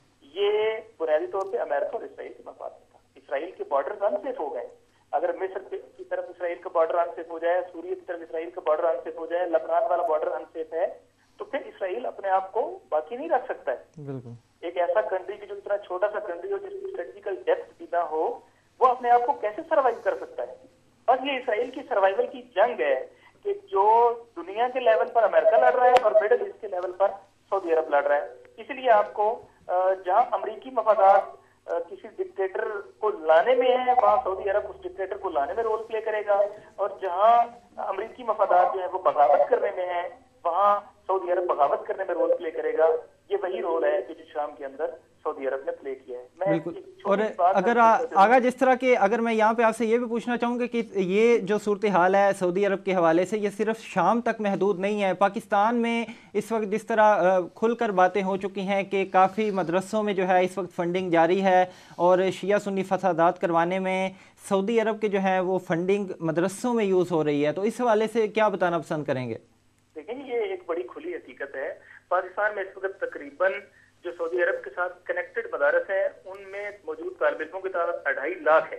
ये बुनियादी तौर पे अमेरिका और इसराइल के मफाद में था। इसराइल के बॉर्डर अनसेफ हो गए। अगर मिस्र की तरफ इसराइल का बॉर्डर अनसेफ हो जाए, सूरिया की तरफ इसराइल का बॉर्डर अनसेफ हो जाए, लबनान वाला बॉर्डर अनसेफ है, तो फिर इसराइल अपने आप को बाकी नहीं रख सकता है। बिल्कुल। एक ऐसा कंट्री की जो इतना छोटा सा कंट्री हो, जिसकी स्ट्रेटेजिकल डेप्थ भी ना हो, वो अपने आप को कैसे सर्वाइव कर सकता है? और ये इसराइल की सर्वाइवल की जंग है कि जो दुनिया के लेवल पर अमेरिका लड़ रहा है और मिडिल ईस्ट के लेवल पर सऊदी अरब लड़ रहा है। इसलिए आपको जहां अमेरिकी मफादात किसी डिक्टेटर को लाने में है, वहां सऊदी अरब उस डिक्टेटर को लाने में रोल प्ले करेगा, और जहां अमेरिकी मफादात जो है वो बगावत करने में है, वहां सऊदी अरब बगावत करने में रोल प्ले करेगा। ये वही रोल है जो शाम के अंदर सऊदी अरब ने प्ले किया है। बिल्कुल। और अगर आगा जिस तरह के, अगर मैं यहाँ पे आपसे ये भी पूछना चाहूँगा कि ये जो सूरत हाल है सऊदी अरब के हवाले से, ये सिर्फ शाम तक महदूद नहीं है। पाकिस्तान में इस वक्त जिस तरह खुलकर बातें हो चुकी हैं कि काफ़ी मदरसों में जो है इस वक्त फंडिंग जारी है, और शिया सुन्नी फसादात करवाने में सऊदी अरब के जो है वो फंडिंग मदरसों में यूज़ हो रही है, तो इस हवाले से क्या बताना पसंद करेंगे? देखिए, ये एक बड़ी खुली हकीकत है। पाकिस्तान में इस वक्त तकरीबन जो सऊदी अरब के साथ कनेक्टेड मदारस है, उनमें मौजूद तालिब इल्मों की तादाद अढ़ाई लाख है।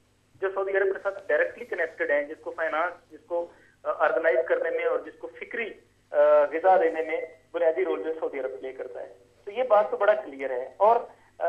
जो सऊदी अरब के साथ डायरेक्टली कनेक्टेड हैं, जिसको फाइनेंस, जिसको ऑर्गेनाइज करने में और जिसको फिक्री गिजा देने में बुनियादी रोल जो सऊदी अरब प्ले करता है। तो ये बात तो बड़ा क्लियर है। और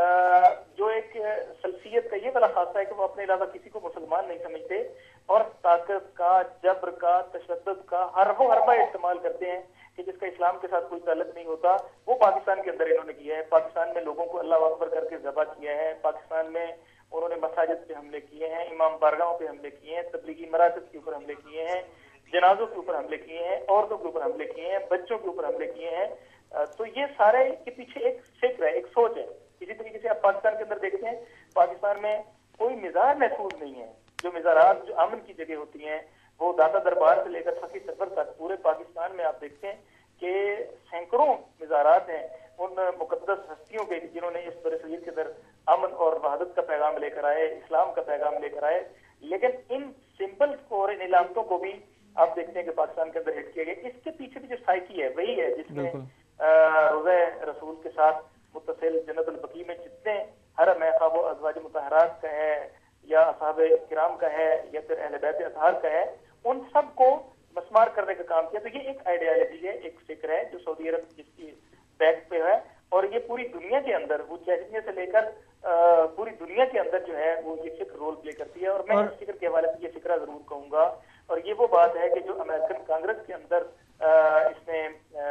जो एक सल्फियत का ये बड़ा खासा है कि वो अपने अलावा किसी को मुसलमान नहीं समझते, और ताकत का, जबर का, तशद्दुद का हर वो हरबा इस्तेमाल करते हैं कि जिसका इस्लाम के साथ कोई ताल्लुक नहीं होता, वो पाकिस्तान के अंदर इन्होंने किया है। पाकिस्तान में लोगों को अल्लाह अकबर करके ज़बह किया है। पाकिस्तान में उन्होंने मसाजिद पे हमले किए हैं, इमाम बारगाहों पे हमले किए हैं, तबलीगी मराकज़ के ऊपर हमले किए हैं, जनाजों के ऊपर हमले किए हैं, औरतों के ऊपर हमले किए हैं, बच्चों के ऊपर हमले किए हैं। तो ये सारे के पीछे एक फिक्र है, एक सोच है। इसी तरीके से आप पाकिस्तान के अंदर देखते हैं, पाकिस्तान में कोई मिज़ार महफूज नहीं है। जो मिज़ारात जो अमन की जगह होती हैं, वो दाता दरबार से लेकर फकीर सरवर तक पूरे पाकिस्तान में आप देखते हैं कि सैकड़ों मिज़ारात हैं उन मुकद्दस हस्तियों के, जिन्होंने इस बरसगीर के अंदर अमन और वहदत का पैगाम लेकर आए, इस्लाम का पैगाम लेकर आए। लेकिन इन सिंबल को और इन इलामतों को भी आप देखते हैं कि पाकिस्तान के अंदर हिट किया गया। इसके पीछे भी जो साइकी है वही है जिसमें रोज़े रसूल के साथ मुत्तसिल जन्नतुल बकी में जितने हरम है, वो अज़वाज मुतहरात का है या असहाबे किराम का है या फिर अहले बैत अतहार का है, उन सब को मस्मार करने का काम किया। तो ये एक आइडियालॉजी है, एक फिक्र है जो सऊदी अरब जिसकी बैक पे है, और ये पूरी दुनिया के अंदर, वो चेचनिया से लेकर पूरी दुनिया के अंदर जो है वो ये फिक्र रोल प्ले करती है। और मैं इस फिक्र के हवाले से ये फिक्रा जरूर कहूंगा, और ये वो बात है कि जो अमेरिकन कांग्रेस के अंदर इसने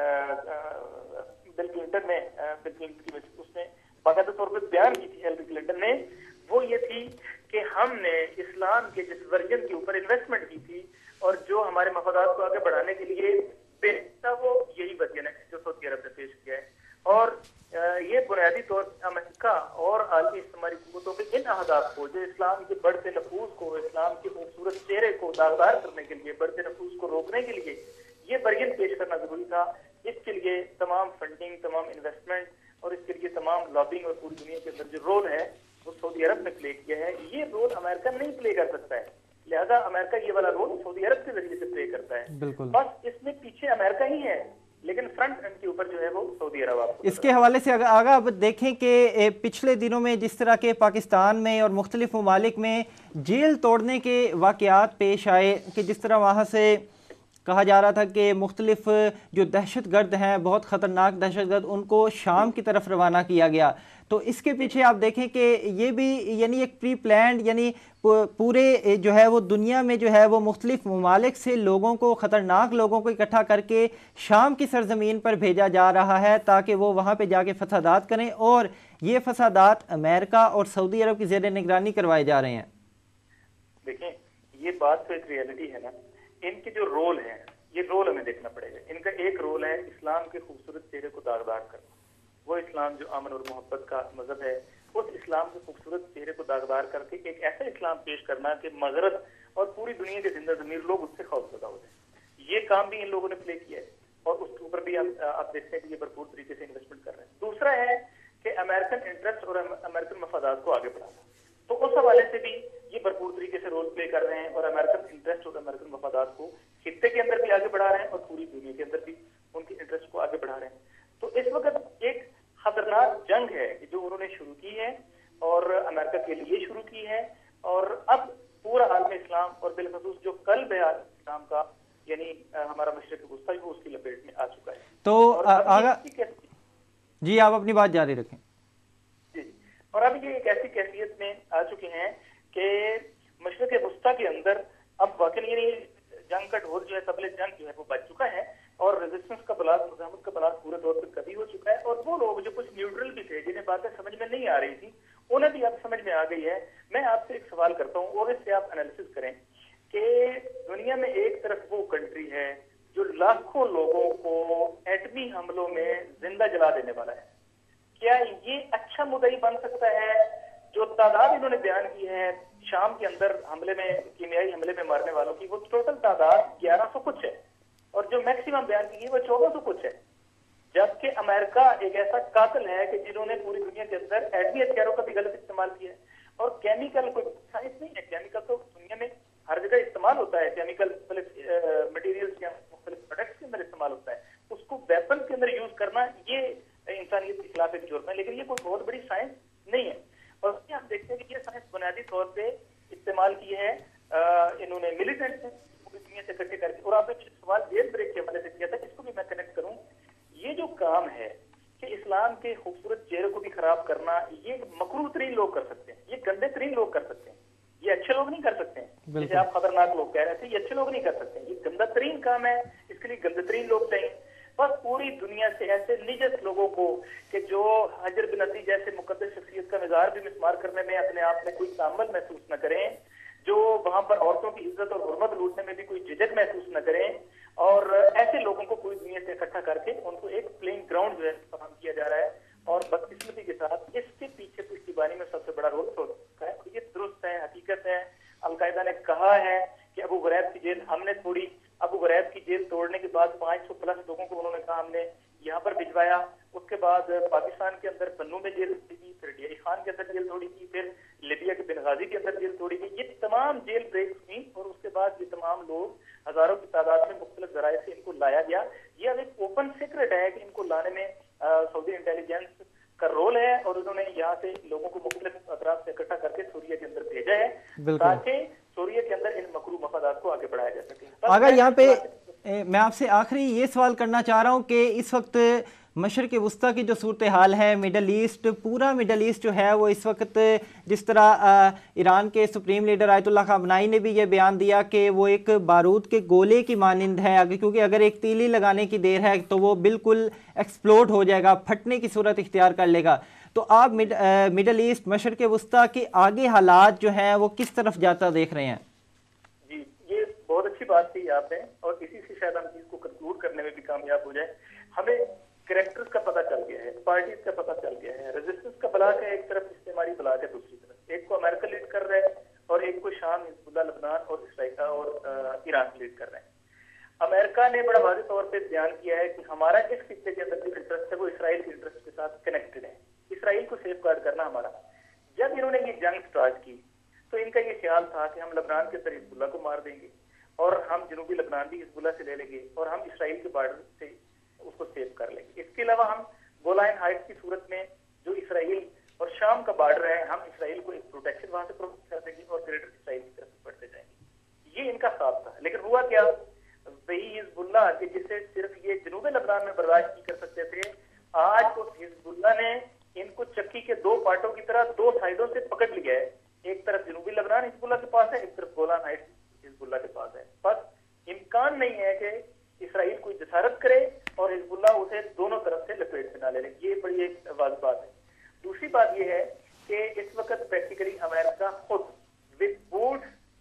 बिल क्लिंटन ने बिल क्लिंटन की उसने बाकायदा तौर पर बयान की थी, हिलरी क्लिंटन ने, वो ये थी कि हमने इस्लाम के जिस वर्जन के ऊपर इन्वेस्टमेंट की थी और जो हमारे मफादात को आगे बढ़ाने के लिए बेहतर, वो यही वर्जन है जो सऊदी अरब ने पेश किया है। और ये बुनियादी तौर पर अमेरिका और आलमी इस्लामी हुकूमतों के इन अहदाफ को, जो इस्लाम के बढ़ते नफूज को, इस्लाम के खूबसूरत चेहरे को दागदार करने के लिए, बढ़ते नफूज को रोकने के लिए ये वर्जन पेश करना जरूरी था। इसके लिए तमाम फंडिंग, तमाम इन्वेस्टमेंट और इसके लिए तमाम लॉबिंग और पूरी दुनिया के अंदर जो रोल है वो सऊदी अरब ने प्ले किया है। ये रोल अमेरिका नहीं प्ले कर सकता है, लिहाजा अमेरिका ये वाला रोल सऊदी अरब के जरिए से प्ले करता है। बिल्कुल। बस इसमें पीछे अमेरिका ही है, लेकिन फ्रंट एंड के ऊपर जो है वो सऊदी अरब। आपको इसके हवाले से आगे अब देखें कि पिछले दिनों में जिस तरह के पाकिस्तान में और मुख्तलिफ ममालिक में जेल तोड़ने के वाक़यात पेश आए, कि जिस तरह वहाँ से कहा जा रहा था कि मुख्तलिफ जो दहशत गर्द हैं, बहुत ख़तरनाक दहशत गर्द, उनको शाम की तरफ रवाना किया गया। तो इसके पीछे आप देखें कि ये भी यानी एक प्री प्लान्ड, यानी पूरे जो है वो दुनिया में जो है वो मुख्तलिफ ममालिक से लोगों को, ख़तरनाक लोगों को इकट्ठा करके शाम की सरजमीन पर भेजा जा रहा है ताकि वो वहाँ पे जाके फसादात करें, और ये फसादात अमेरिका और सऊदी अरब की ज़ेर निगरानी करवाए जा रहे हैं। देखें, ये बात तो एक रियलिटी है ना, इनके जो रोल हैं ये रोल हमें देखना पड़ेगा। इनका एक रोल है इस्लाम के खूबसूरत चेहरे को दागदार करना। वो इस्लाम जो अमन और मोहब्बत का मजहब है, उस इस्लाम के खूबसूरत चेहरे को दागदार करके एक ऐसा इस्लाम पेश करना कि मगरब और पूरी दुनिया के जिंदा जमीर लोग उससे खौफजदा हो जाए। ये काम भी इन लोगों ने प्ले किया है और उसके ऊपर भी हम आप देखते हैं कि ये भरपूर तरीके से इन्वेस्टमेंट कर रहे हैं। दूसरा है कि अमेरिकन इंटरेस्ट और अमेरिकन मफादात को आगे बढ़ाना, तो उस हवाले से भी ये भरपूर तरीके से रोल प्ले कर रहे हैं और अमेरिकन इंटरेस्ट और अमेरिकन मफादात को खित्ते के अंदर भी आगे बढ़ा रहे हैं और पूरी दुनिया के अंदर भी उनके इंटरेस्ट को आगे बढ़ा रहे हैं। तो इस वक्त एक खतरनाक जंग है जो उन्होंने शुरू की है और अमेरिका के लिए शुरू की है, और अब पूरा आलम इस्लाम और बिलखसूस जो कल्ब है आलम इस्लाम का, यानी हमारा मशरिक वस्ती, वो उसकी लपेट में आ चुका है। तो आगा जी आप अपनी बात जारी रखें। जी, और अब ये एक ऐसी कैफियत में आ चुके हैं कि मशरिक वस्ती के अंदर अब वाकई यानी जंग का ढोल जो है, तबले जंग जो है वो बज चुका है और रेजिस्टेंस का बलास, मुजाहमत का बलास पूरे तौर पर कभी हो चुका है। और वो लोग जो कुछ न्यूट्रल भी थे, जिन्हें बातें समझ में नहीं आ रही थी, उन्हें भी अब समझ में आ गई है। मैं आपसे एक सवाल करता हूँ और इससे आप एनालिसिस करें कि दुनिया में एक तरफ वो कंट्री है जो लाखों लोगों को एटमी हमलों में जिंदा जला देने वाला है, क्या ये अच्छा मुद्दा बन सकता है? जो तादाद इन्होंने बयान की है शाम के अंदर हमले में, कीमियाई हमले में मरने वालों की, वो टोटल तादाद ग्यारह सौ कुछ है और जो मैक्सिमम बयान की है वो चौदह सौ कुछ है। जबकि अमेरिका एक ऐसा कातिल है कि जिन्होंने पूरी दुनिया के अंदर एटमी हथियारों का भी गलत इस्तेमाल किया है। और केमिकल कोई साइंस नहीं है, केमिकल तो दुनिया में हर जगह इस्तेमाल होता है, केमिकल मटेरियल्स या प्रोडक्ट्स के अंदर इस्तेमाल होता है, उसको वेपन के अंदर यूज करना ये इंसानियत के खिलाफ एक जुर्म है, लेकिन ये कोई बहुत बड़ी साइंस नहीं है। और हम देखते हैं कि ये साइंस बुनियादी तौर पे इस्तेमाल की है इन्होंने मिलिटेंट ने पूरी दुनिया से इकट्ठे करके। और आपने सवाल जेल ब्रेक के हवाले से किया था, इसको भी मैं कनेक्ट करूं, ये जो काम है कि इस्लाम के खूबसूरत चेहरे को भी खराब करना, ये मकरूह तरीन लोग कर सकते हैं, ये गंदे तरीन लोग कर सकते हैं, ये अच्छे लोग नहीं कर सकते हैं। जैसे आप खतरनाक लोग कह रहे थे, ये अच्छे लोग नहीं कर सकते हैं, ये गंदा तरीन काम है, इसके लिए गंदे तरीन लोग चाहिए। बस पूरी दुनिया से ऐसे निजत लोगों को कि जो हजर बिन अती जैसे मुकद्दस शख्सियत का मिजार भी मिसमार करने में अपने आप में कोई तामल महसूस न करें, जो वहां पर औरतों की इज्जत और हुर्मत लूटने में भी कोई झिझक महसूस न करें, और ऐसे लोगों को पूरी दुनिया से इकट्ठा करके उनको एक प्लेइंग ग्राउंड जो है फराहम किया जा रहा है। और बदकिस्मती के साथ इसके पीछे पुश्तैबानी में सबसे बड़ा रोल हो चुका है। ये दुरुस्त है, हकीकत है। अलकायदा ने कहा है कि अबू गरैब की जेल हमने तोड़ी, अबू गरैब की जेल तोड़ने के बाद पांच सौ प्लस लोगों को उन्होंने कहा हमने यहाँ पर भिजवाया। उसके बाद पाकिस्तान के अंदर पन्नू में जेल तोड़ी गई, फिर डीआई खान के अंदर जेल तोड़ी गई, फिर लिबिया के बेनगाजी के अंदर जेल तोड़ी गई। ये तमाम जेल ब्रेक हुई और उसके बाद ये तमाम लोग हजारों की तादाद में मुख्तलिफ जराए से इनको लाया गया। ये अब एक ओपन सीक्रेट है कि इनको लाने में सऊदी इंटेलिजेंस का रोल है और उन्होंने यहाँ से लोगों को मुख्तलिफ अतराफ से इकट्ठा करके सूरिया के अंदर भेजा है ताकि सूरिया के अंदर इन मकरूह मफादात को आगे बढ़ाया जा सके। अगर यहाँ पे ए, मैं आपसे आखिरी ये सवाल करना चाह रहा हूँ कि इस वक्त मशरिक़ वस्ती की जो सूरत हाल है, मिडल ईस्ट, पूरा मिडल ईस्ट जो है वो इस वक्त जिस तरह आ, ईरान के सुप्रीम लीडर आयतुल्लाह ख़ामनेई ने भी ये बयान दिया कि वो एक बारूद के गोले की मानिंद है, अगर क्योंकि अगर एक तीली लगाने की देर है तो वो बिल्कुल एक्सप्लोड हो जाएगा, फटने की सूरत इख्तियार कर लेगा। तो आप मिड, आ, मिडल ईस्ट, मशरिक़ वस्ती के आगे हालात जो हैं वो किस तरफ जाता देख रहे हैं? जी, ये बहुत अच्छी बात थी आपने और इसी से शायद हम चीज को कंक्लूड करने में भी कामयाब हो जाए। हमें कैरेक्टर्स का पता चल गया है, पार्टीज का पता चल गया है, रेजिस्टेंस का ब्लॉक है एक तरफ, इस्तेमाली ब्लॉक है दूसरी तरफ। एक को अमेरिका लीड कर रहा है और एक को शाम, हिजबुल्लाह, लेबनान और इसराइल और ईरान लीड कर रहे हैं। अमेरिका ने बड़ा वाज़ेह तौर पे बयान किया है कि हमारा इस खित्ते के अंदर जो इंटरेस्ट है वो इसराइल के इंटरेस्ट के साथ कनेक्टेड है, इसराइल को सेफ गार्ड करना हमारा। जब इन्होंने ये जंग स्टार्ट की तो इनका ये ख्याल था कि हम लेबनान के अंदर हिजबुल्लाह को मार देंगे और हम जनूबी लेबनान भी हिजबुल्लाह से ले लेंगे और हम इसराइल के बॉर्डर से उसको सेव कर लेंगे। इसके अलावा हम गोलान हाइट्स की सूरत में जो इसराइल और शाम का बॉर्डर है, हम इसराइल को एक प्रोटेक्शन वहां से प्रोवाइड कर देंगे और ग्रेटर इसराइल की तरफ बढ़ते जाएंगे। ये इनका ख्वाब था। लेकिन हुआ क्या, वही हिजबुल्लाह के जिसे सिर्फ ये जनूबी लेबनान में बर्दाश्त नहीं कर सकते थे, आज उस हिजबुल्लाह ने इनको चक्की के दो पार्टों की तरह दो साइडों से पकड़ लिया है। एक तरफ जनूबी लेबनान हिजबुल्लाह के पास है, एक तरफ गोलान हाइट्स हिजबुल्लाह के पास है। बस इम्कान नहीं है कि इसराइल कोई जसारत करे और हिजबुल्लाह उसे दोनों तरफ से लपेट में ना ले ले। ये बड़ी एक वाज़ेह बात है। दूसरी बात यह है कि इस वक्त प्रैक्टिकली अमेरिका खुद विद बूट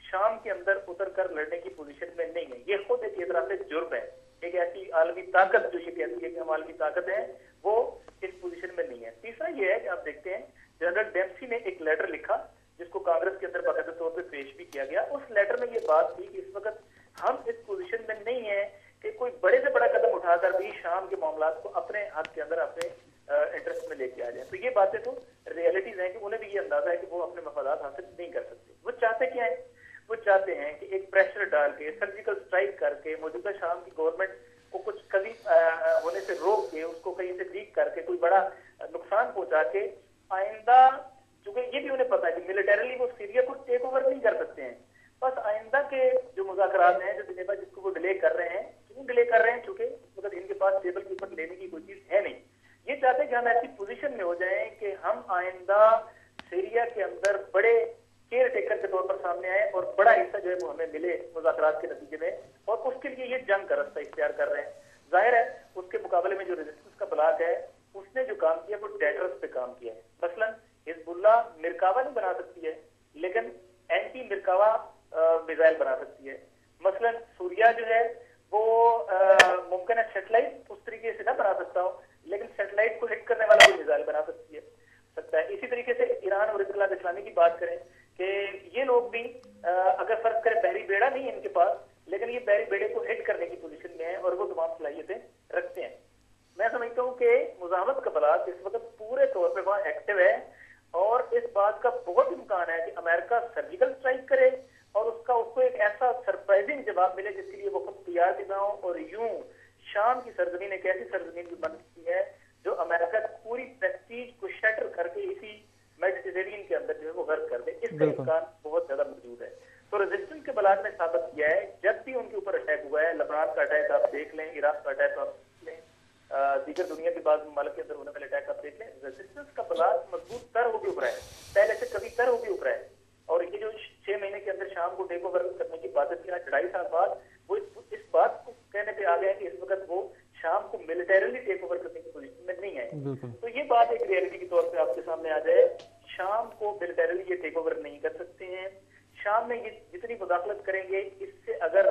शाम के अंदर उतर कर लड़ने की पोजीशन में नहीं है। ये खुद एक तरह से जुर्म है। एक ऐसी आलमी ताकत जो ये कहती है कि हम आलमी ताकत है, वो इस पोजीशन में नहीं है। तीसरा ये है कि आप देखते हैं जनरल डेम्पसी ने एक लेटर लिखा जिसको कांग्रेस के अंदर बाकायदा तौर पर पेश भी किया गया। उस लेटर में ये बात थी कि इस वक्त हम इस पोजीशन में नहीं है कि कोई बड़े से बड़ा कदम उठाकर भी शाम के मामला को अपने हाथ के अंदर अपने इंटरेस्ट में लेके आ जाए। तो ये बातें तो रियलिटीज हैं कि उन्हें भी ये अंदाजा है कि वो अपने मफादात हासिल नहीं कर सकते। वो चाहते क्या है? वो चाहते हैं कि एक प्रेशर डाल के, सर्जिकल स्ट्राइक करके, मौजूदा शाम की गवर्नमेंट को कुछ कभी होने से रोक के, उसको कहीं से लीक करके कोई बड़ा नुकसान पहुंचा के आइंदा, चूंकि ये भी उन्हें पता है कि मिलिटरीली वो सीरिया को टेक ओवर नहीं कर सकते हैं, बस आइंदा के जो मुज़ाकरात हैं, जो जिनेवा जिसको वो डिले कर रहे हैं, क्यों डिले कर रहे हैं? चूंकि मतलब इनके पास टेबल के ऊपर लेने की कोई चीज है नहीं। ये चाहते हैं कि हम ऐसी पोजीशन में हो जाएं कि हम आइंदा सीरिया के अंदर बड़े केयर टेकर के तौर पर सामने आए और बड़ा हिस्सा जो है वो हमें मिले मुज़ाकरात के नतीजे में, और उसके लिए ये जंग का रास्ता इख्तियार कर रहे हैं। जाहिर है उसके मुकाबले में जो रेजिस्टेंस का ब्लॉक है उसने जो काम किया वो डेटर्स पे काम किया है। मसलन हिजबुल्लाह मिरकावा नहीं बना सकती है, लेकिन एंटी मिरकावा मिसाइल बना सकती है। मसलन सूर्या जो है वो मुमकिन है सेटेलाइट उस तरीके से ना बना सकता हो, लेकिन सेटेलाइट को हिट करने वाला कोई मिसाइल बना सकती है सकता है। इसी तरीके से ईरान और इस्लाम इस्लामी की बात करें कि ये लोग भी आ, अगर फर्ज करें बहरी बेड़ा नहीं है इनके पास, लेकिन ये बहरी बेड़े को हिट करने की पोजीशन में है और वो तमाम सलाहियतें रखते हैं। मैं समझता हूँ कि मुजाहमत का ब्लॉक इस वक्त पूरे तौर पर वहाँ एक्टिव है और इस बात का बहुत इम्कान है कि अमेरिका सर्जिकल स्ट्राइक करे और उसका उसको एक ऐसा सरप्राइजिंग जवाब मिले जिसके लिए वो खुद तैयार भी ना हो। और यूं शाम की सरजमीन एक ऐसी सरजमीन भी बन सकती है जो अमेरिका की पूरी प्रेस्टीज को शटर करके इसी मेडिटेरेनियन के अंदर जो है वो गर्क कर दे। इसका इम्कान बहुत ज्यादा मौजूद है। तो रेजिस्टेंस के ब्लॉक ने साबित किया है, जब भी उनके ऊपर अटैक हुआ है, लबनान का अटैक आप देख लें, इराक का अटैक आप देख लें, दीगर दुनिया के बाद ममालिक के अंदर होने वाले अटैक आप देख लें, रेजिस्टेंस का ब्लॉक मजबूत तर होकर उभरा है, पहले से कभी तर होकर उभरा है। और ये जो छह महीने के अंदर शाम को टेक ओवर करने की बात थी, आज ढाई साल बाद वो इस, इस बात को कहने पे आ गया कि इस वक्त वो शाम को मिलिटरीली टेक ओवर करने की पोजीशन में नहीं है। तो ये बात एक रियलिटी के तौर पे आपके सामने आ जाए, शाम को मिलिटरीली ये टेक ओवर नहीं कर सकते हैं। शाम में ये जितनी मुदाखलत करेंगे, इससे अगर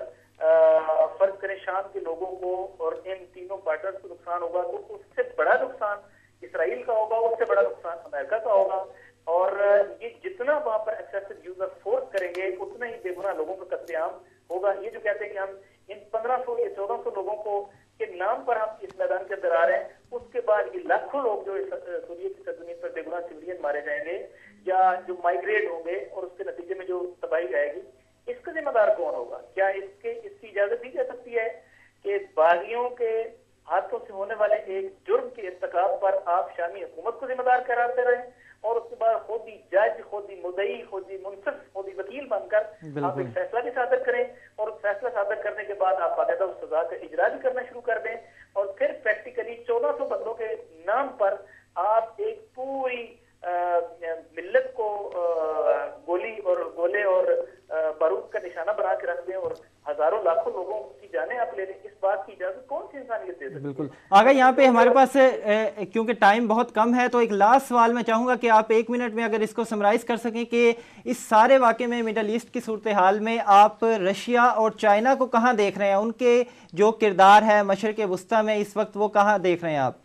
फर्ज करें शाम के लोगों को और इन तीनों पार्टनर्स को नुकसान होगा, तो उससे बड़ा नुकसान इसराइल का होगा, उससे बड़ा नुकसान अमेरिका का होगा। और ये जितना वहां पर एक्सेसिव यूज ऑफ फोर्स करेंगे, उतना ही बेगुनाह लोगों का कत्लेआम होगा। ये जो कहते हैं कि हम इन पंद्रह सौ या चौदह सौ लोगों को के नाम पर हम इस मैदान के अंदर आ रहे हैं, उसके बाद ये लाखों लोग जो सूर्य की सरजमीन पर बेगुनाह सिविलियन मारे जाएंगे या जो माइग्रेट होंगे और उसके नतीजे में जो तबाही आएगी, इसका जिम्मेदार कौन होगा? क्या इसके इसकी इजाजत दी जा सकती है कि बागियों के हाथों से होने वाले एक जुर्म के इर्तिकाब पर आप शामी हुकूमत को जिम्मेदार कराते रहें और उसके बाद खुद ही जज, खुद ही मुदई, खुद ही मुनसिफ, खुद ही वकील बनकर आप एक फैसला भी सादर करें और फैसला सादर करने के बाद आप बाकायदा उस सजा का इजरा भी करना शुरू कर दें और फिर प्रैक्टिकली चौदह सौ बंदों के नाम पर आप एक पूरी आ, मिल्लत को आ, गोली और गोले और बारूद का निशाना बना के रख दें और हजारों लाखों लोगों की जानें आप ले लें। इस बात की इजाजत कौन सी इंसानियत दे सकती है? बिल्कुल। आगे यहाँ पे हमारे पास क्योंकि टाइम बहुत कम है, तो एक लास्ट सवाल मैं चाहूँगा कि आप एक मिनट में अगर इसको समराइज कर सकें कि इस सारे वाक़े में, मिडल ईस्ट की सूरत हाल में आप रशिया और चाइना को कहाँ देख रहे हैं? उनके जो किरदार है मशरिक़ वुस्ता में इस वक्त, वो कहाँ देख रहे हैं आप?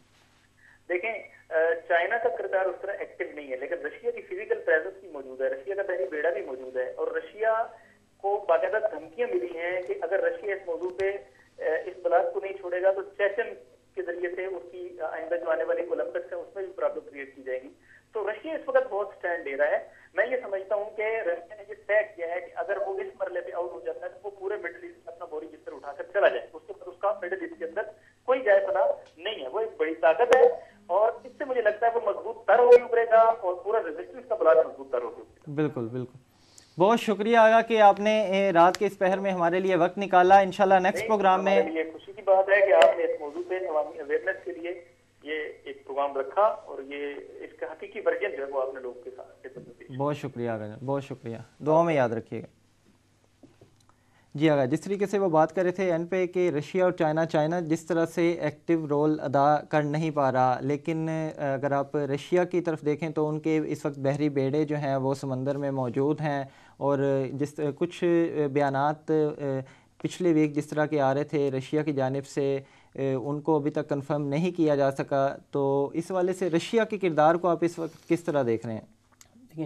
देखें, चाइना का किरदार उस तरह एक्टिव नहीं है, लेकिन रशिया की फिजिकल प्रेजेंस भी मौजूद है, रशिया का बहरी बेड़ा भी मौजूद है और रशिया को बाकायदा धमकियां मिली हैं कि अगर रशिया इस मौजू पे इस ब्लॉक को नहीं छोड़ेगा तो चेचन के जरिए से उसकी आइंदा जो आने वाली ओलंपिक्स है उसमें भी प्रॉब्लम क्रिएट की जाएगी। तो रशिया इस वक्त बहुत स्टैंड ले रहा है। मैं ये समझता हूँ कि रशिया ने ये तय किया है कि अगर वो इस मरले पे आउट हो जाता है तो वो पूरे मिडिल ईस्ट में अपना बोरी बिस्तर उठाकर चला जाए, उसके बाद उसका मिडिल ईस्ट के अंदर कोई जायफना नहीं है। वो एक बड़ी ताकत है और इससे मुझे लगता है वो मजबूत तर होकर उभरेगा और पूरा रेजिस्टेंस का ब्लॉक मजबूत तर होकर उभरेगा। बिल्कुल बिल्कुल। बहुत शुक्रिया आगा कि आपने रात के इस पहर में हमारे लिए वक्त निकाला। इंशाल्लाह नेक्स्ट प्रोग्राम में, ये खुशी की बात है कि आपने इस मौजू पे अवामी अवेयरनेस के लिए ये एक प्रोग्राम रखा और ये इसका हकीकी वर्जन जो है वो आपने लोगों के साथ। बहुत शुक्रिया आगा, बहुत शुक्रिया। दुआ में याद रखिएगा। जी हाँ, जिस तरीके से वो बात कर रहे थे एन पे कि रशिया और चाइना चाइना जिस तरह से एक्टिव रोल अदा कर नहीं पा रहा, लेकिन अगर आप रशिया की तरफ देखें तो उनके इस वक्त बहरी बेड़े जो हैं वो समंदर में मौजूद हैं, और जिस कुछ बयानात पिछले वीक जिस तरह के आ रहे थे रशिया की जानिब से, उनको अभी तक कंफर्म नहीं किया जा सका। तो इस वाले से रशिया के किरदार को आप इस वक्त किस तरह देख रहे हैं? देखिए,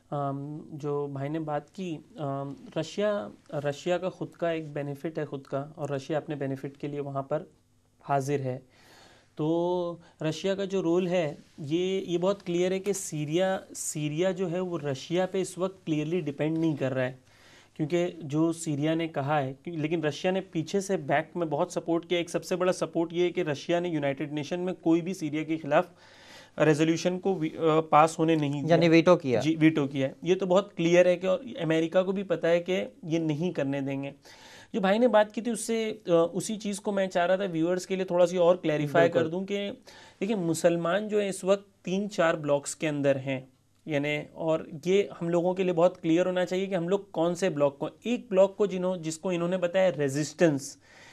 जो भाई ने बात की, रशिया रशिया का ख़ुद का एक बेनिफिट है ख़ुद का, और रशिया अपने बेनिफिट के लिए वहाँ पर हाजिर है। तो रशिया का जो रोल है ये ये बहुत क्लियर है कि सीरिया सीरिया जो है वो रशिया पे इस वक्त क्लियरली डिपेंड नहीं कर रहा है, क्योंकि जो सीरिया ने कहा है, लेकिन रशिया ने पीछे से बैक में बहुत सपोर्ट किया। एक सबसे बड़ा सपोर्ट ये है कि रशिया ने यूनाइटेड नेशन में कोई भी सीरिया के खिलाफ रेजोल्यूशन को पास होने नहीं दिया, यानी वीटो किया। जी, वीटो किया है। ये तो बहुत क्लियर है कि, और अमेरिका को भी पता है कि ये नहीं करने देंगे। जो भाई ने बात की थी उससे उसी चीज़ को मैं चाह रहा था व्यूअर्स के लिए थोड़ा सी और क्लैरिफाई कर दूं कि देखिए, मुसलमान जो है इस वक्त तीन चार ब्लॉक्स के अंदर हैं, यानी, और ये हम लोगों के लिए बहुत क्लियर होना चाहिए कि हम लोग कौन से ब्लॉक को, एक ब्लॉक को जिन्हों जिसको इन्होंने बताया रेजिस्टेंस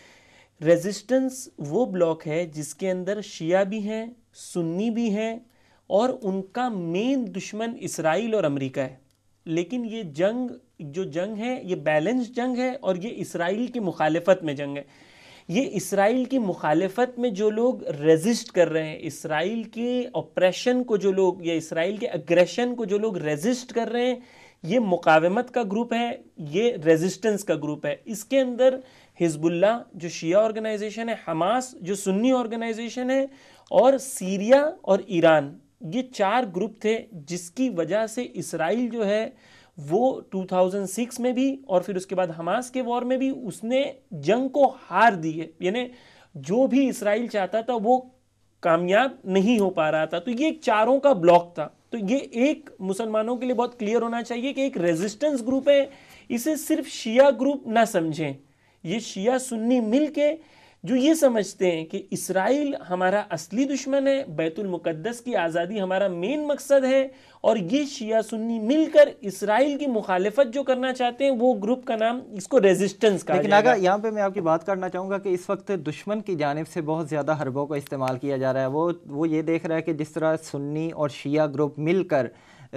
रेजिस्टेंस वो ब्लॉक है जिसके अंदर शिया भी हैं, सुन्नी भी हैं, और उनका मेन दुश्मन इसराइल और अमेरिका है। लेकिन ये जंग जो जंग है ये बैलेंस जंग है, और ये इसराइल की मुखालिफत में जंग है। ये इसराइल की मुखालिफत में जो लोग रेजिस्ट कर रहे हैं, इसराइल के ऑपरेशन को जो लोग, या इसराइल के अग्रेशन को जो लोग रेजिस्ट कर रहे हैं, ये मुकावमत का ग्रुप है, ये रेजिस्टेंस का ग्रुप है। इसके अंदर हिजबुल्लाह जो शिया ऑर्गेनाइजेशन है, हमास जो सुन्नी ऑर्गेनाइजेशन है, और सीरिया और ईरान, ये चार ग्रुप थे जिसकी वजह से इसराइल जो है वो दो हज़ार छह में भी और फिर उसके बाद हमास के वॉर में भी उसने जंग को हार दी है। यानी जो भी इसराइल चाहता था वो कामयाब नहीं हो पा रहा था। तो ये चारों का ब्लॉक था। तो ये एक मुसलमानों के लिए बहुत क्लियर होना चाहिए कि एक रेजिस्टेंस ग्रुप है, इसे सिर्फ शिया ग्रुप ना समझें। ये शिया सुन्नी मिलके जो ये समझते हैं कि इसराइल हमारा असली दुश्मन है, बैतुल मुकद्दस की आज़ादी हमारा मेन मकसद है, और ये शिया सुन्नी मिलकर इसराइल की मुखालिफत जो करना चाहते हैं, वो ग्रुप का नाम इसको रेजिस्टेंस कहा जाएगा। लेकिन अगर यहाँ पे मैं आपकी बात करना चाहूँगा कि इस वक्त दुश्मन की जानिब से बहुत ज़्यादा हरबों का इस्तेमाल किया जा रहा है। वो वो ये देख रहा है कि जिस तरह सुन्नी और शिया ग्रुप मिलकर